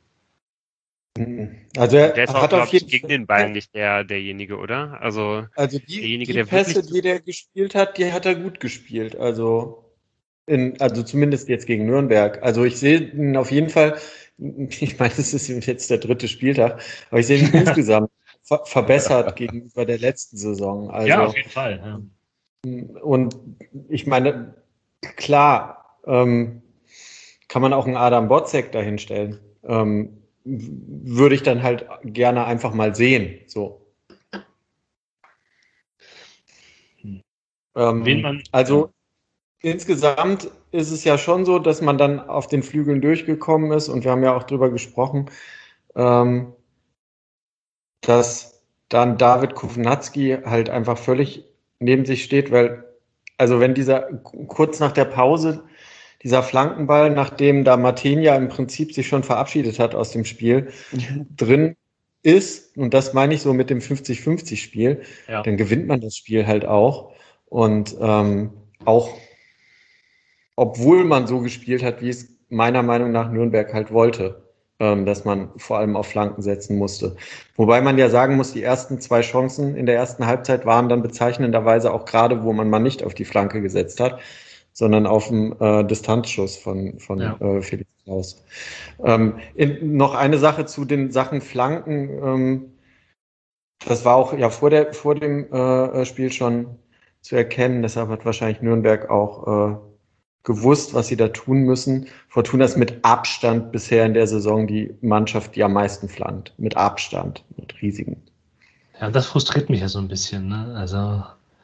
Also er Der ist auch, hat glaube auf ich, jeden gegen den Ball nicht der, derjenige, oder? Also Also die, derjenige, die der Pässe, wirklich- die der gespielt hat, die hat er gut gespielt. Also, in, also zumindest jetzt gegen Nürnberg. Also ich sehe ihn auf jeden Fall, ich meine, das ist jetzt der dritte Spieltag, aber ich sehe ihn insgesamt als ver- verbessert gegenüber der letzten Saison. Also, ja, auf jeden Fall. Ja. Und ich meine, klar, ähm, kann man auch einen Adam Botzek dahinstellen. Ähm, würde ich dann halt gerne einfach mal sehen. So. Hm. Ähm, Wen man, also insgesamt ist es ja schon so, dass man dann auf den Flügeln durchgekommen ist und wir haben ja auch drüber gesprochen, ähm, dass dann David Kovnatski halt einfach völlig neben sich steht, weil, also wenn dieser kurz nach der Pause dieser Flankenball, nachdem da Martinia im Prinzip sich schon verabschiedet hat aus dem Spiel, drin ist, und das meine ich so mit dem fünfzig fünfzig Spiel, ja. dann gewinnt man das Spiel halt auch. Und ähm, auch, obwohl man so gespielt hat, wie es meiner Meinung nach Nürnberg halt wollte, ähm, dass man vor allem auf Flanken setzen musste. Wobei man ja sagen muss, die ersten zwei Chancen in der ersten Halbzeit waren dann bezeichnenderweise auch gerade, wo man mal nicht auf die Flanke gesetzt hat, sondern auf einen äh, Distanzschuss von, von Ja. äh, Felix Klaus. Ähm, in, noch eine Sache zu den Sachen Flanken. Ähm, das war auch ja vor, der, vor dem äh, Spiel schon zu erkennen. Deshalb hat wahrscheinlich Nürnberg auch äh, gewusst, was sie da tun müssen. Fortuna ist mit Abstand bisher in der Saison die Mannschaft, die am meisten flankt. Mit Abstand, mit riesigen. Ja, das frustriert mich ja so ein bisschen. Ne? Also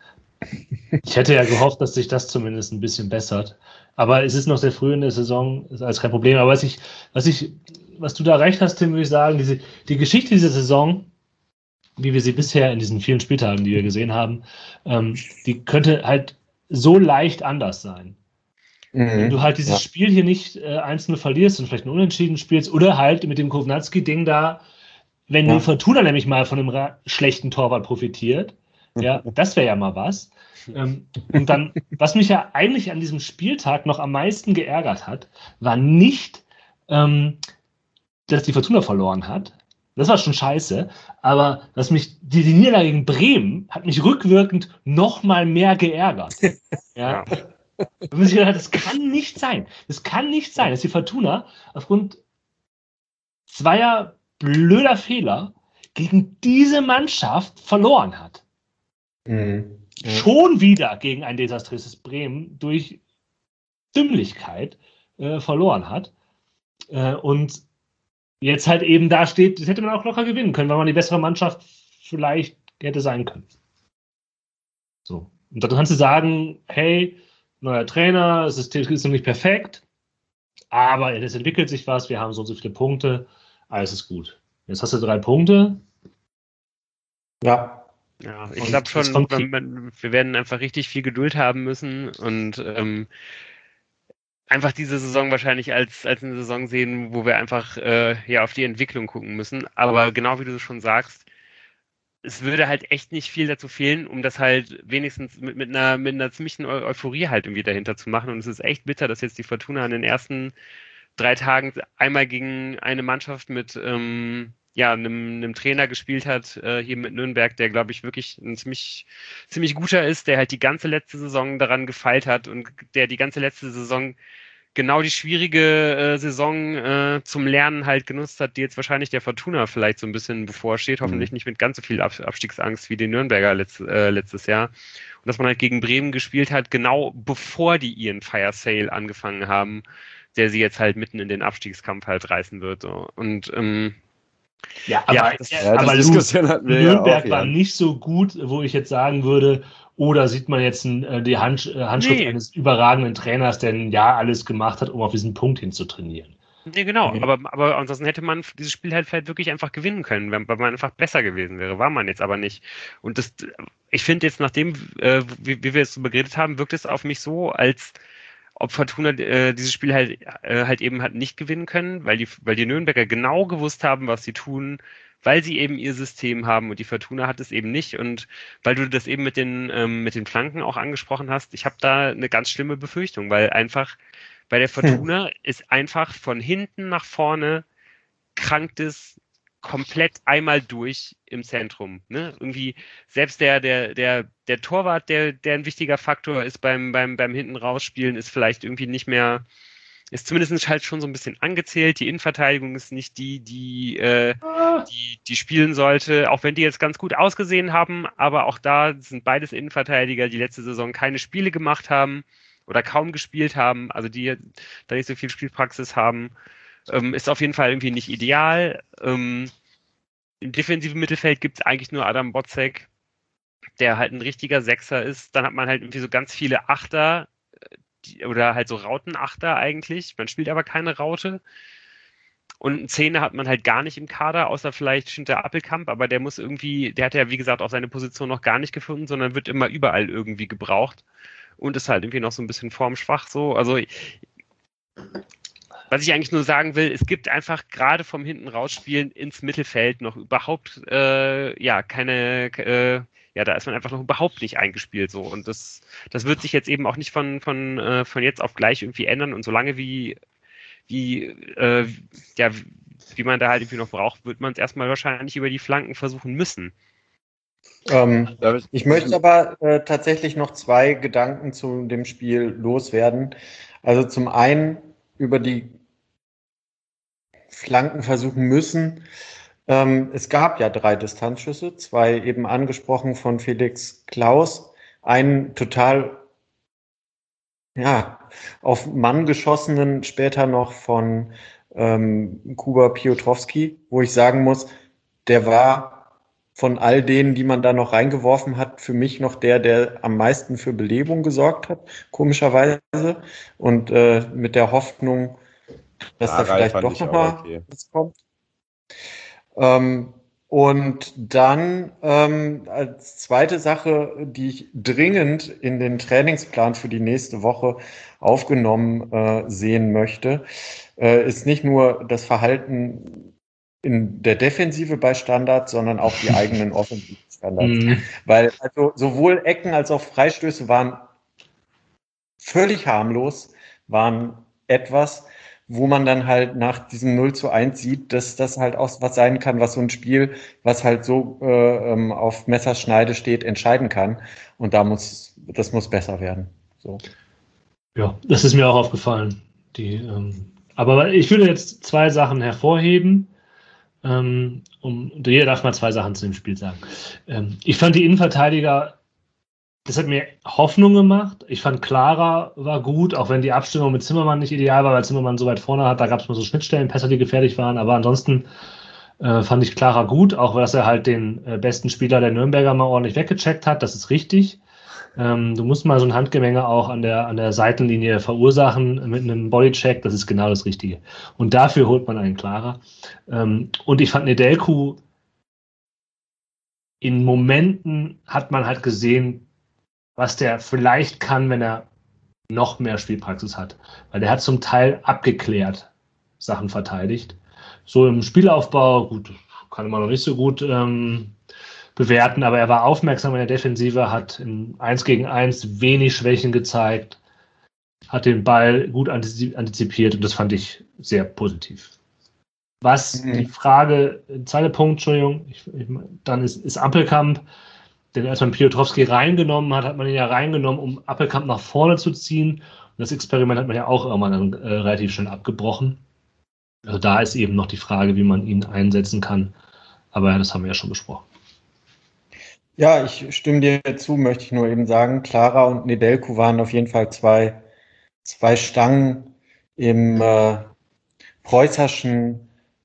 ich hätte ja gehofft, dass sich das zumindest ein bisschen bessert. Aber es ist noch sehr früh in der Saison, ist alles kein Problem. Aber was ich, was ich, was du da recht hast, Tim, würde ich sagen, diese, die Geschichte dieser Saison, wie wir sie bisher in diesen vielen Spieltagen, die wir gesehen haben, ähm, die könnte halt so leicht anders sein. Mhm, Wenn du halt dieses ja. Spiel hier nicht äh, einzeln verlierst und vielleicht ein Unentschieden spielst oder halt mit dem Kovnatski-Ding da, wenn Ja. die Fortuna nämlich mal von einem ra- schlechten Torwart profitiert, ja, das wäre ja mal was. Ähm, und dann, was mich ja eigentlich an diesem Spieltag noch am meisten geärgert hat, war nicht, ähm, dass die Fortuna verloren hat. Das war schon scheiße. Aber dass mich die, die Niederlage gegen Bremen hat mich rückwirkend noch mal mehr geärgert. Ja. Ja. Da muss ich gedacht, das kann nicht sein. Das kann nicht sein, dass die Fortuna aufgrund zweier blöder Fehler gegen diese Mannschaft verloren hat. Mhm. Ja. Schon wieder gegen ein desaströses Bremen durch Dümmlichkeit äh, verloren hat. Äh, und jetzt halt eben da steht, das hätte man auch locker gewinnen können, weil man die bessere Mannschaft vielleicht hätte sein können. So. Und dann kannst du sagen, hey, neuer Trainer, das System ist noch nicht perfekt, aber es entwickelt sich was, wir haben so und so viele Punkte, alles ist gut. Jetzt hast du drei Punkte. Ja. Ja, ich Und glaube das schon, kommt man, man, wir werden einfach richtig viel Geduld haben müssen und ähm, einfach diese Saison wahrscheinlich als, als eine Saison sehen, wo wir einfach äh, ja auf die Entwicklung gucken müssen. Aber genau wie du schon sagst, es würde halt echt nicht viel dazu fehlen, um das halt wenigstens mit, mit einer, mit einer ziemlichen Eu Euphorie halt irgendwie dahinter zu machen. Und es ist echt bitter, dass jetzt die Fortuna in den ersten drei Tagen einmal gegen eine Mannschaft mit ähm, ja, einem, einem Trainer gespielt hat, äh, hier mit Nürnberg, der, glaube ich, wirklich ein ziemlich, ziemlich guter ist, der halt die ganze letzte Saison daran gefeilt hat und der die ganze letzte Saison genau die schwierige äh, Saison äh, zum Lernen halt genutzt hat, die jetzt wahrscheinlich der Fortuna vielleicht so ein bisschen bevorsteht, hoffentlich nicht mit ganz so viel Ab Abstiegsangst wie die Nürnberger letzt, äh, letztes Jahr. Und dass man halt gegen Bremen gespielt hat, genau bevor die ihren Fire Sale angefangen haben, der sie jetzt halt mitten in den Abstiegskampf halt reißen wird. So. Und ähm, Ja, aber, ja, das, Ja, aber die Lu, Diskussion hatten wir Nürnberg ja auch, war Jan. nicht so gut, wo ich jetzt sagen würde, oder sieht man jetzt ein, äh, die Hand, äh, Handschrift Nee. eines überragenden Trainers, der ein Jahr alles gemacht hat, um auf diesen Punkt hinzutrainieren. Nee, genau, Mhm. aber, aber ansonsten hätte man dieses Spiel halt vielleicht wirklich einfach gewinnen können, wenn, weil man einfach besser gewesen wäre, war man jetzt aber nicht. Und das, ich finde jetzt, nachdem, äh, wie, wie wir es so geredet haben, wirkt es auf mich so, als ob Fortuna äh, dieses Spiel halt, äh, halt eben hat nicht gewinnen können, weil die, weil die Nürnberger genau gewusst haben, was sie tun, weil sie eben ihr System haben und die Fortuna hat es eben nicht. Und weil du das eben mit den, ähm, mit den Flanken auch angesprochen hast, ich habe da eine ganz schlimme Befürchtung, weil einfach bei der Fortuna ist einfach von hinten nach vorne krankt es komplett einmal durch im Zentrum. Ne? Irgendwie selbst der, der, der, der Torwart, der, der ein wichtiger Faktor ist beim, beim, beim hinten rausspielen, ist vielleicht irgendwie nicht mehr, ist zumindest halt schon so ein bisschen angezählt. Die Innenverteidigung ist nicht die, die, äh, die, die spielen sollte, auch wenn die jetzt ganz gut ausgesehen haben, aber auch da sind beides Innenverteidiger, die letzte Saison keine Spiele gemacht haben oder kaum gespielt haben, also die da nicht so viel Spielpraxis haben. Ähm, ist auf jeden Fall irgendwie nicht ideal. Ähm, im defensiven Mittelfeld gibt es eigentlich nur Adam Botzek, der halt ein richtiger Sechser ist. Dann hat man halt irgendwie so ganz viele Achter, die, oder halt so Rautenachter eigentlich. Man spielt aber keine Raute. Und einen Zehner hat man halt gar nicht im Kader, außer vielleicht Schinter Appelkamp, aber der muss irgendwie, der hat ja wie gesagt auch seine Position noch gar nicht gefunden, sondern wird immer überall irgendwie gebraucht und ist halt irgendwie noch so ein bisschen formschwach so. Also was ich eigentlich nur sagen will, es gibt einfach gerade vom hinten rausspielen ins Mittelfeld noch überhaupt äh, ja keine äh, ja, da ist man einfach noch überhaupt nicht eingespielt so und das das wird sich jetzt eben auch nicht von von äh, von jetzt auf gleich irgendwie ändern und solange wie wie äh, ja wie man da halt irgendwie noch braucht, wird man es erstmal wahrscheinlich über die Flanken versuchen müssen. Ähm, ich möchte aber äh, tatsächlich noch zwei Gedanken zu dem Spiel loswerden. Also zum einen über die Flanken versuchen müssen. Ähm, es gab ja drei Distanzschüsse, zwei eben angesprochen von Felix Klaus, einen total ja, auf Mann geschossenen, später noch von ähm, Kuba Piotrowski, wo ich sagen muss, der war von all denen, die man da noch reingeworfen hat, für mich noch der, der am meisten für Belebung gesorgt hat, komischerweise. Und äh, mit der Hoffnung, dass Ah, da vielleicht fand doch ich nochmal auch okay. was kommt. Ähm, und dann ähm, als zweite Sache, die ich dringend in den Trainingsplan für die nächste Woche aufgenommen äh, sehen möchte, äh, ist nicht nur das Verhalten in der Defensive bei Standards, sondern auch die eigenen Offensivstandards. Mhm. Weil also sowohl Ecken als auch Freistöße waren völlig harmlos, waren etwas, wo man dann halt nach diesem null zu eins sieht, dass das halt auch was sein kann, was so ein Spiel, was halt so äh, ähm, auf Messerschneide steht, entscheiden kann. Und da muss, das muss besser werden. So. Ja, das ist mir auch aufgefallen. Die, ähm, aber ich würde jetzt zwei Sachen hervorheben. Ähm, um, jeder darf mal zwei Sachen zu dem Spiel sagen. Ähm, ich fand die Innenverteidiger, das hat mir Hoffnung gemacht. Ich fand Clara war gut, auch wenn die Abstimmung mit Zimmermann nicht ideal war, weil Zimmermann so weit vorne hat. Da gab es mal so Schnittstellenpässe, die gefährlich waren. Aber ansonsten äh, fand ich Clara gut, auch dass er halt den äh, besten Spieler der Nürnberger mal ordentlich weggecheckt hat. Das ist richtig. Ähm, du musst mal so ein Handgemenge auch an der, an der Seitenlinie verursachen mit einem Bodycheck. Das ist genau das Richtige. Und dafür holt man einen Clara. Ähm, und ich fand Nedelku, in Momenten hat man halt gesehen, was der vielleicht kann, wenn er noch mehr Spielpraxis hat. Weil der hat zum Teil abgeklärt Sachen verteidigt. So im Spielaufbau, gut, kann man noch nicht so gut ähm, bewerten, aber er war aufmerksam in der Defensive, hat in eins gegen eins wenig Schwächen gezeigt, hat den Ball gut antizipiert und das fand ich sehr positiv. Was mhm. die Frage, zweiter Punkt, Entschuldigung, ich, ich, dann ist, ist Appelkamp, denn als man Piotrowski reingenommen hat, hat man ihn ja reingenommen, um Appelkamp nach vorne zu ziehen. Und das Experiment hat man ja auch irgendwann dann, äh, relativ schnell abgebrochen. Also da ist eben noch die Frage, wie man ihn einsetzen kann. Aber das haben wir ja schon besprochen. Ja, ich stimme dir zu, möchte ich nur eben sagen. Clara und Nedelku waren auf jeden Fall zwei, zwei Stangen im äh, preußerschen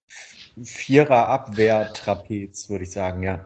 Vierer-Abwehr-Trapez, würde ich sagen, ja.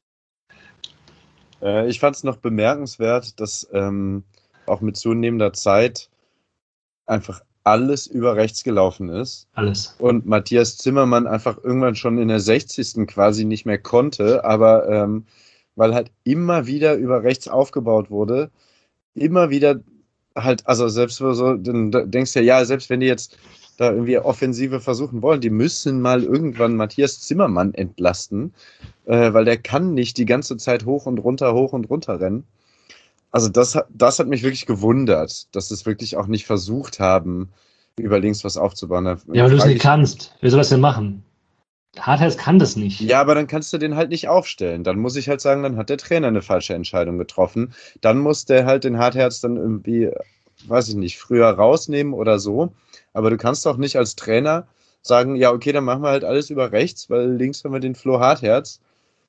Äh, ich fand es noch bemerkenswert, dass ähm, auch mit zunehmender Zeit einfach alles über rechts gelaufen ist. Alles. Und Matthias Zimmermann einfach irgendwann schon in der sechzigsten quasi nicht mehr konnte, aber ähm, weil halt immer wieder über rechts aufgebaut wurde, immer wieder halt, also selbst so, dann denkst du ja, ja, selbst wenn die jetzt da irgendwie Offensive versuchen wollen, die müssen mal irgendwann Matthias Zimmermann entlasten, äh, weil der kann nicht die ganze Zeit hoch und runter, hoch und runter rennen. Also das, das hat mich wirklich gewundert, dass sie es wirklich auch nicht versucht haben, über links was aufzubauen. Da ja, weil du es nicht kannst. Wie soll das denn machen? Hartherz kann das nicht. Ja, aber dann kannst du den halt nicht aufstellen. Dann muss ich halt sagen, dann hat der Trainer eine falsche Entscheidung getroffen. Dann muss der halt den Hartherz dann irgendwie, weiß ich nicht, früher rausnehmen oder so. Aber du kannst doch nicht als Trainer sagen, ja, okay, dann machen wir halt alles über rechts, weil links haben wir den Flo Hartherz.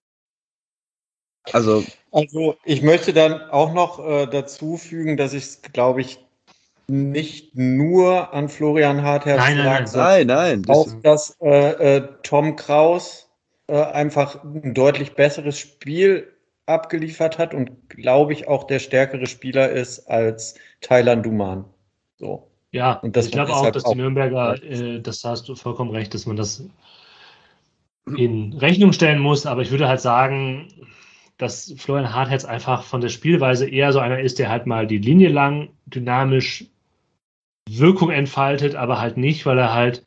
Also, Also ich möchte dann auch noch äh, dazu fügen, dass ich es, glaube ich, nicht nur an Florian Hartherz Nein, nein, lag, nein. sondern nein, nein. Das, auch, dass äh, äh, Tom Kraus äh, einfach ein deutlich besseres Spiel abgeliefert hat und, glaube ich, auch der stärkere Spieler ist als Taylan Duman. So. Ja, Und das ich war glaube auch, deshalb dass die auch- Nürnberger, äh, das hast du vollkommen recht, dass man das in Rechnung stellen muss, aber ich würde halt sagen, dass Florian Hartherz einfach von der Spielweise eher so einer ist, der halt mal die Linie lang dynamisch Wirkung entfaltet, aber halt nicht, weil er halt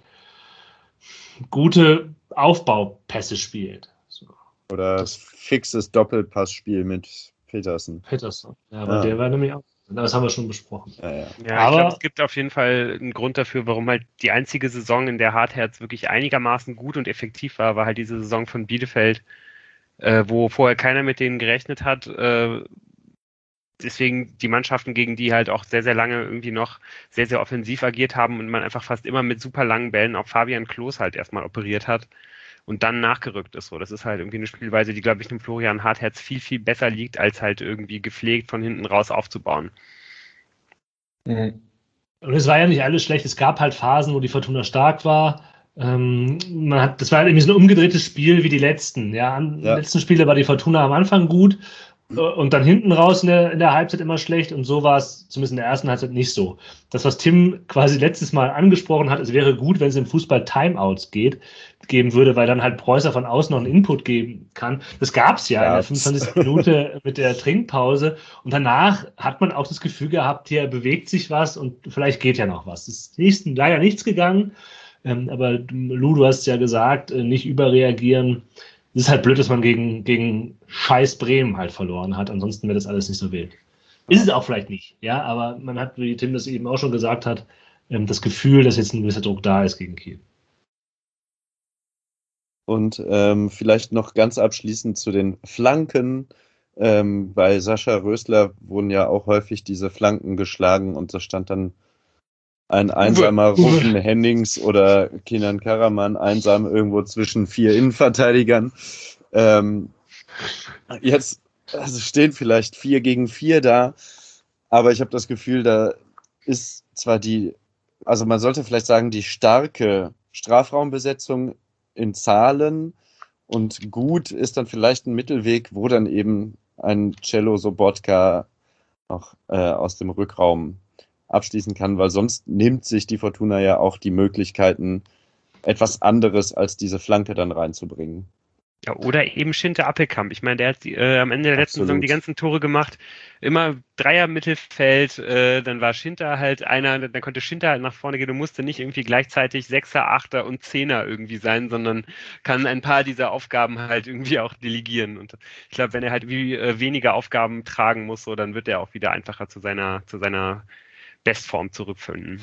gute Aufbaupässe spielt. So, oder das fixes Doppelpassspiel mit Petersen. Peterson. Ja, aber Ah. der war nämlich auch. Das haben wir schon besprochen. Ja, ja. Ja, Aber- ich glaube, es gibt auf jeden Fall einen Grund dafür, warum halt die einzige Saison, in der Hartherz wirklich einigermaßen gut und effektiv war, war halt diese Saison von Bielefeld, äh, wo vorher keiner mit denen gerechnet hat. Äh, deswegen die Mannschaften, gegen die halt auch sehr, sehr lange irgendwie noch sehr, sehr offensiv agiert haben und man einfach fast immer mit super langen Bällen auch Fabian Klos halt erstmal operiert hat und dann nachgerückt ist. So, das ist halt irgendwie eine Spielweise, die, glaube ich, dem Florian Hartherz viel, viel besser liegt, als halt irgendwie gepflegt von hinten raus aufzubauen. Mhm. Und es war ja nicht alles schlecht. Es gab halt Phasen, wo die Fortuna stark war. Ähm, man hat, das war halt irgendwie so ein umgedrehtes Spiel wie die letzten. Ja, an Ja. letzten Spiele war die Fortuna am Anfang gut äh, und dann hinten raus in der, in der Halbzeit immer schlecht. Und so war es zumindest in der ersten Halbzeit nicht so. Das, was Tim quasi letztes Mal angesprochen hat, es wäre gut, wenn es im Fußball Timeouts geht, geben würde, weil dann halt Preußer von außen noch einen Input geben kann. Das gab es ja in der Gab's. fünfundzwanzigsten Minute mit der Trinkpause. Und danach hat man auch das Gefühl gehabt, hier bewegt sich was und vielleicht geht ja noch was. Es ist leider nichts gegangen. Ähm, aber Lou, du hast ja gesagt, äh, nicht überreagieren. Es ist halt blöd, dass man gegen, gegen Scheiß Bremen halt verloren hat. Ansonsten wäre das alles nicht so wild. Ist es auch vielleicht nicht, ja, aber man hat, wie Tim das eben auch schon gesagt hat, ähm, das Gefühl, dass jetzt ein gewisser Druck da ist gegen Kiel. Und ähm, vielleicht noch ganz abschließend zu den Flanken. Ähm, bei Sascha Rösler wurden ja auch häufig diese Flanken geschlagen und da stand dann ein einsamer Rufen Hennings oder Kenan Karaman einsam irgendwo zwischen vier Innenverteidigern. Ähm, jetzt also stehen vielleicht vier gegen vier da, aber ich habe das Gefühl, da ist zwar die, also man sollte vielleicht sagen, die starke Strafraumbesetzung in Zahlen und gut ist dann vielleicht ein Mittelweg, wo dann eben ein Cello Sobotka noch äh, aus dem Rückraum abschließen kann, weil sonst nimmt sich die Fortuna ja auch die Möglichkeiten, etwas anderes als diese Flanke dann reinzubringen. Ja, oder eben Schinte Appelkamp. Ich meine, der hat die, äh, am Ende der letzten Absolut. Saison die ganzen Tore gemacht. Immer Dreier Mittelfeld, äh, dann war Schinter halt einer, dann konnte Schinter halt nach vorne gehen. Du musste nicht irgendwie gleichzeitig Sechser, Achter und Zehner irgendwie sein, sondern kann ein paar dieser Aufgaben halt irgendwie auch delegieren. Und ich glaube, wenn er halt wie äh, weniger Aufgaben tragen muss, so, dann wird er auch wieder einfacher zu seiner, zu seiner Bestform zurückfinden.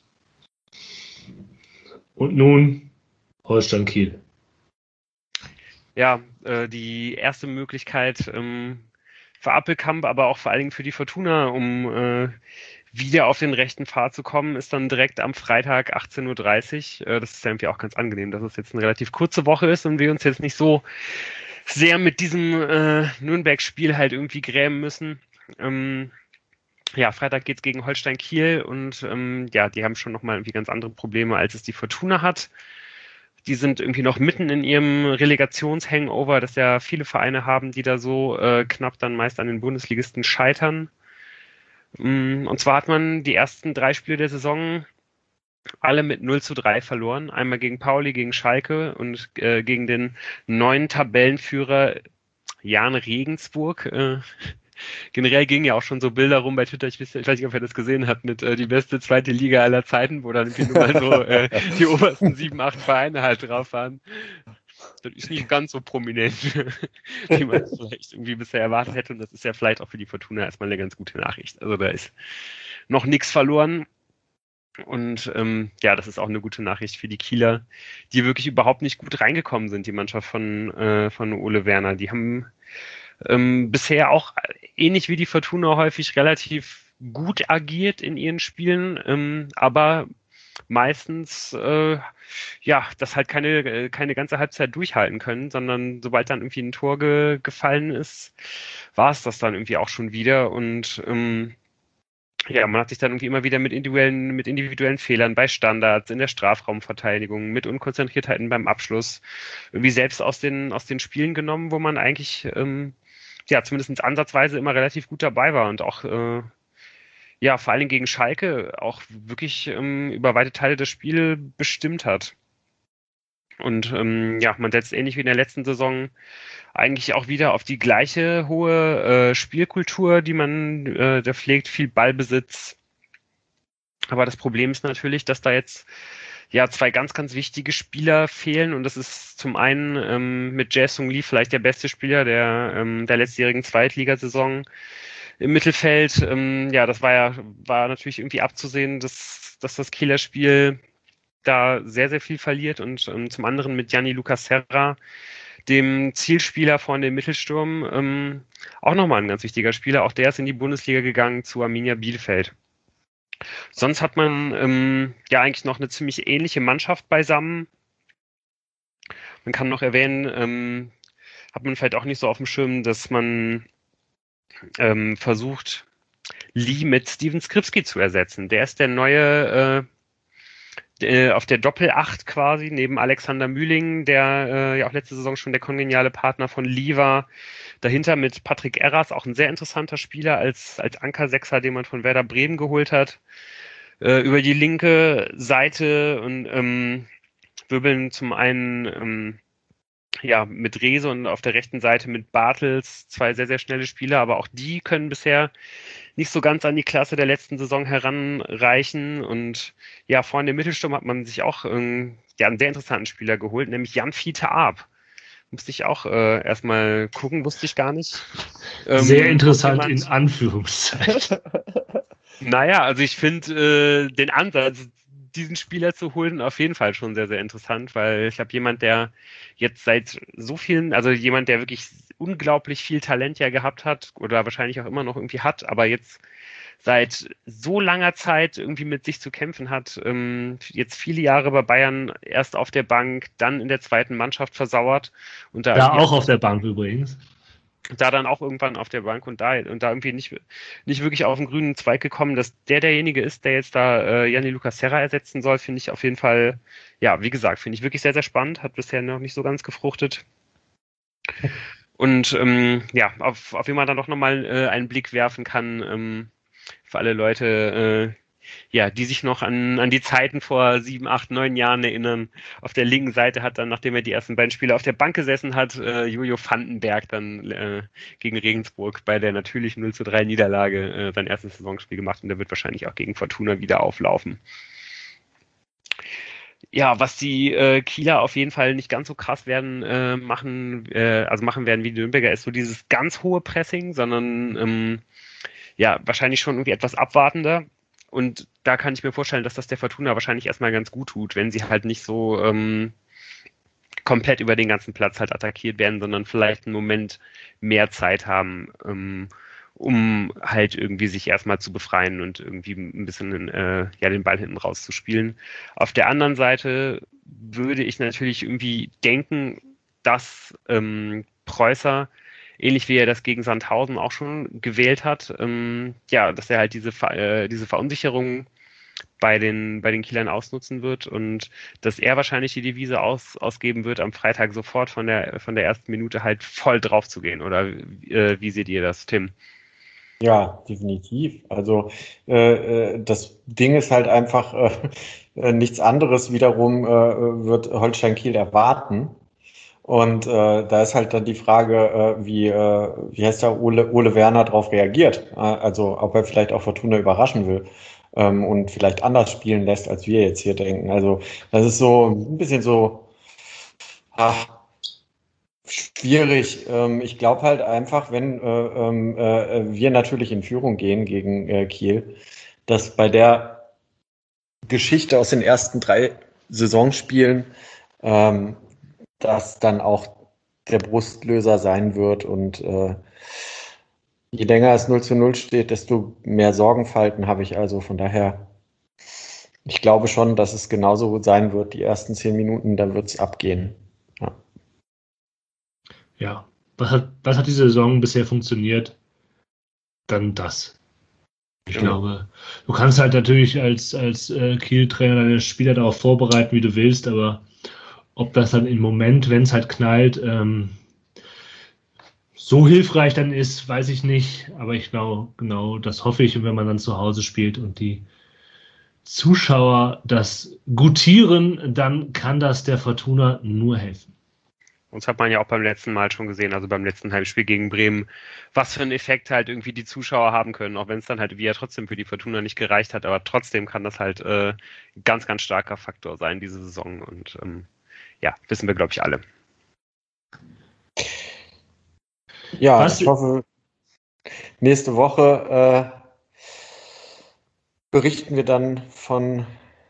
Und nun Holstein Kiel. Ja, äh, die erste Möglichkeit ähm, für Appelkamp, aber auch vor allen Dingen für die Fortuna, um äh, wieder auf den rechten Pfad zu kommen, ist dann direkt am Freitag achtzehn Uhr dreißig. Äh, das ist ja irgendwie auch ganz angenehm, dass es jetzt eine relativ kurze Woche ist und wir uns jetzt nicht so sehr mit diesem äh, Nürnberg-Spiel halt irgendwie grämen müssen. Ähm, ja, Freitag geht's gegen Holstein Kiel und ähm, ja, die haben schon nochmal irgendwie ganz andere Probleme, als es die Fortuna hat. Die sind irgendwie noch mitten in ihrem Relegations-Hangover, das ja viele Vereine haben, die da so äh, knapp dann meist an den Bundesligisten scheitern. Und zwar hat man die ersten drei Spiele der Saison alle mit null zu drei verloren. Einmal gegen Pauli, gegen Schalke und äh, gegen den neuen Tabellenführer Jan Regensburg. Äh, Generell gingen ja auch schon so Bilder rum bei Twitter, ich weiß, ich weiß nicht, ob ihr das gesehen habt, mit äh, die beste zweite Liga aller Zeiten, wo dann irgendwie nur mal so äh, die obersten sieben, acht Vereine halt drauf waren. Das ist nicht ganz so prominent, wie man es vielleicht irgendwie bisher erwartet hätte. Und das ist ja vielleicht auch für die Fortuna erstmal eine ganz gute Nachricht. Also da ist noch nichts verloren. Und ähm, ja, das ist auch eine gute Nachricht für die Kieler, die wirklich überhaupt nicht gut reingekommen sind, die Mannschaft von, äh, von Ole Werner. Die haben ähm, bisher auch ähnlich wie die Fortuna häufig relativ gut agiert in ihren Spielen, ähm, aber meistens äh, ja, das halt keine, keine ganze Halbzeit durchhalten können, sondern sobald dann irgendwie ein Tor ge gefallen ist, war es das dann irgendwie auch schon wieder. Und ähm, ja, man hat sich dann irgendwie immer wieder mit individuellen, mit individuellen Fehlern bei Standards, in der Strafraumverteidigung, mit Unkonzentriertheiten beim Abschluss irgendwie selbst aus den, aus den Spielen genommen, wo man eigentlich ähm, ja zumindest ansatzweise immer relativ gut dabei war und auch äh, ja, vor allen Dingen gegen Schalke auch wirklich ähm, über weite Teile des Spiels bestimmt hat. Und ähm, ja, man setzt ähnlich wie in der letzten Saison eigentlich auch wieder auf die gleiche hohe äh, Spielkultur, die man äh, da pflegt, viel Ballbesitz. Aber das Problem ist natürlich, dass da jetzt ja zwei ganz, ganz wichtige Spieler fehlen. Und das ist zum einen ähm, mit Jae Sung Lee vielleicht der beste Spieler der, ähm, der letztjährigen Zweitligasaison im Mittelfeld. Ähm, ja, das war ja war natürlich irgendwie abzusehen, dass, dass das Kieler Spiel da sehr, sehr viel verliert. Und ähm, zum anderen mit Gianni Lucas Serra, dem Zielspieler von dem Mittelsturm, ähm, auch nochmal ein ganz wichtiger Spieler. Auch der ist in die Bundesliga gegangen zu Arminia Bielefeld. Sonst hat man ähm, ja eigentlich noch eine ziemlich ähnliche Mannschaft beisammen. Man kann noch erwähnen, ähm, hat man vielleicht auch nicht so auf dem Schirm, dass man ähm, versucht, Lee mit Steven Skripski zu ersetzen. Der ist der neue äh, auf der Doppel-Acht quasi, neben Alexander Mühling, der äh, ja auch letzte Saison schon der kongeniale Partner von Lee war. Dahinter mit Patrick Erras, auch ein sehr interessanter Spieler als, als Anker-Sechser, den man von Werder Bremen geholt hat. Äh, über die linke Seite und ähm, wirbeln zum einen ähm, ja mit Rehse und auf der rechten Seite mit Bartels, zwei sehr, sehr schnelle Spieler, aber auch die können bisher nicht so ganz an die Klasse der letzten Saison heranreichen. Und ja, vorne im Mittelsturm hat man sich auch ähm, ja, einen sehr interessanten Spieler geholt, nämlich Jan Fiete Arp. Musste ich auch äh, erstmal gucken, wusste ich gar nicht. Ähm, sehr interessant jemand, in Anführungszeichen. Naja, also ich finde äh, den Ansatz, diesen Spieler zu holen, auf jeden Fall schon sehr, sehr interessant, weil ich habe jemand, der jetzt seit so vielen, also jemand, der wirklich unglaublich viel Talent ja gehabt hat oder wahrscheinlich auch immer noch irgendwie hat, aber jetzt seit so langer Zeit irgendwie mit sich zu kämpfen hat, ähm, jetzt viele Jahre bei Bayern erst auf der Bank, dann in der zweiten Mannschaft versauert. Und da ja, auch auf der Bank übrigens. Da dann auch irgendwann auf der Bank und da und da irgendwie nicht, nicht wirklich auf den grünen Zweig gekommen, dass der derjenige ist, der jetzt da äh, Gianni Lucas Serra ersetzen soll, finde ich auf jeden Fall, ja, wie gesagt, finde ich wirklich sehr, sehr spannend, hat bisher noch nicht so ganz gefruchtet. Und ähm, ja, auf, auf wen man dann doch nochmal äh, einen Blick werfen kann, ähm, für alle Leute, äh, ja, die sich noch an, an die Zeiten vor sieben, acht, neun Jahren erinnern. Auf der linken Seite hat dann, nachdem er die ersten beiden Spiele auf der Bank gesessen hat, äh, Jojo Vandenberg dann äh, gegen Regensburg bei der natürlichen null zu drei Niederlage äh, sein erstes Saisonspiel gemacht und der wird wahrscheinlich auch gegen Fortuna wieder auflaufen. Ja, was die äh, Kieler auf jeden Fall nicht ganz so krass werden äh, machen, äh, also machen werden wie die Nürnberger, ist so dieses ganz hohe Pressing, sondern ähm, ja, wahrscheinlich schon irgendwie etwas abwartender. Und da kann ich mir vorstellen, dass das der Fortuna wahrscheinlich erstmal ganz gut tut, wenn sie halt nicht so ähm, komplett über den ganzen Platz halt attackiert werden, sondern vielleicht einen Moment mehr Zeit haben, ähm, um halt irgendwie sich erstmal zu befreien und irgendwie ein bisschen äh, ja, den Ball hinten rauszuspielen. Auf der anderen Seite würde ich natürlich irgendwie denken, dass ähm, Preußer ähnlich wie er das gegen Sandhausen auch schon gewählt hat, ähm, ja, dass er halt diese, äh, diese Verunsicherung bei den, bei den Kielern ausnutzen wird und dass er wahrscheinlich die Devise aus, ausgeben wird, am Freitag sofort von der, von der ersten Minute halt voll drauf zu gehen. Oder äh, wie seht ihr das, Tim? Ja, definitiv. Also äh, das Ding ist halt einfach äh, nichts anderes wiederum äh, wird Holstein Kiel erwarten. Und äh, da ist halt dann die Frage, äh, wie, äh, wie heißt der Ole, Ole Werner darauf reagiert. Äh, also ob er vielleicht auch Fortuna überraschen will ähm, und vielleicht anders spielen lässt, als wir jetzt hier denken. Also das ist so ein bisschen so ach, schwierig. Ähm, ich glaube halt einfach, wenn äh, äh, wir natürlich in Führung gehen gegen äh, Kiel, dass bei der Geschichte aus den ersten drei Saisonspielen ähm, das dann auch der Brustlöser sein wird und äh, je länger es null zu null steht, desto mehr Sorgenfalten habe ich also. Von daher Ich glaube schon, dass es genauso sein wird, die ersten zehn Minuten, dann wird es abgehen. Ja. Ja, was hat, was hat diese Saison bisher funktioniert? Dann das. Ich Genau. glaube, du kannst halt natürlich als, als äh, Kiel-Trainer deine Spieler darauf vorbereiten, wie du willst, aber ob das dann im Moment, wenn es halt knallt, ähm, so hilfreich dann ist, weiß ich nicht. Aber ich glaube, genau, das hoffe ich. Und wenn man dann zu Hause spielt und die Zuschauer das gutieren, dann kann das der Fortuna nur helfen. Uns hat man ja auch beim letzten Mal schon gesehen, also beim letzten Heimspiel gegen Bremen, was für einen Effekt halt irgendwie die Zuschauer haben können, auch wenn es dann halt wie ja trotzdem für die Fortuna nicht gereicht hat, aber trotzdem kann das halt äh, ein ganz, ganz starker Faktor sein, diese Saison. Und ähm, ja, wissen wir, glaube ich, alle. Ja, Was- ich hoffe, nächste Woche äh, berichten wir dann von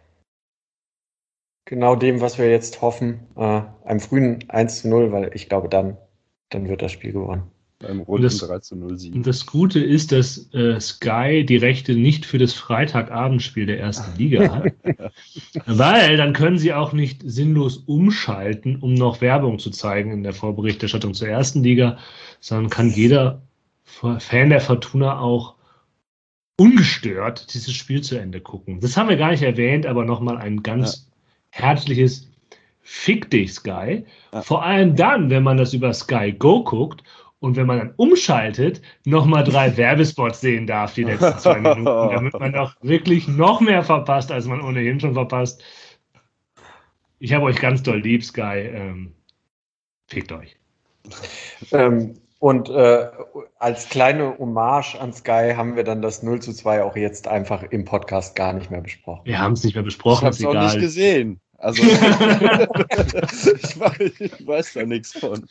genau dem, was wir jetzt hoffen, äh, einem frühen eins zu null, weil ich glaube, dann, dann wird das Spiel gewonnen. Beim runden das- drei zu null Sieg. Und das Gute ist, dass äh, Sky die Rechte nicht für das Freitagabendspiel der ersten Liga hat, weil dann können sie auch nicht sinnlos umschalten, um noch Werbung zu zeigen in der Vorberichterstattung zur ersten Liga, sondern kann jeder Fan der Fortuna auch ungestört dieses Spiel zu Ende gucken. Das haben wir gar nicht erwähnt, aber nochmal ein ganz herzliches Fick dich, Sky. Ja. Vor allem dann, wenn man das über Sky Go guckt und wenn man dann umschaltet, nochmal drei Werbespots sehen darf, die letzten zwei Minuten, damit man doch wirklich noch mehr verpasst, als man ohnehin schon verpasst. Ich habe euch ganz doll lieb, Sky. Ähm, fickt euch. Ähm, und äh, als kleine Hommage an Sky haben wir dann das null zu zwei auch jetzt einfach im Podcast gar nicht mehr besprochen. Wir haben es nicht mehr Ich besprochen, habe ist es auch egal. nicht gesehen. Also, ich, weiß, ich weiß da nichts von.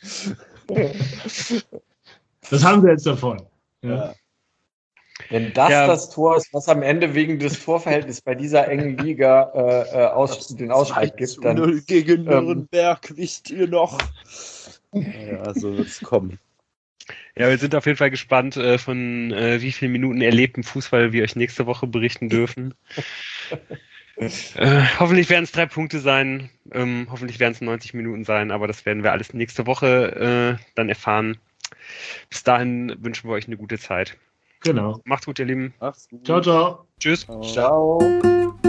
Das haben wir jetzt davon. Ja. Ja. Wenn das Ja. das Tor ist, was am Ende wegen des Torverhältnisses bei dieser engen Liga äh, äh, aus, den Ausschlag gibt, dann null gegen ähm, Nürnberg, wisst ihr noch? Ja, so wird es kommen. Ja, wir sind auf jeden Fall gespannt, äh, von äh, wie vielen Minuten erlebten Fußball wir euch nächste Woche berichten dürfen. äh, hoffentlich werden es drei Punkte sein, ähm, hoffentlich werden es neunzig Minuten sein, aber das werden wir alles nächste Woche äh, dann erfahren. Bis dahin wünschen wir euch eine gute Zeit. Genau. Macht's gut, ihr Lieben. Mach's gut. Ciao, ciao. Tschüss. Ciao. ciao.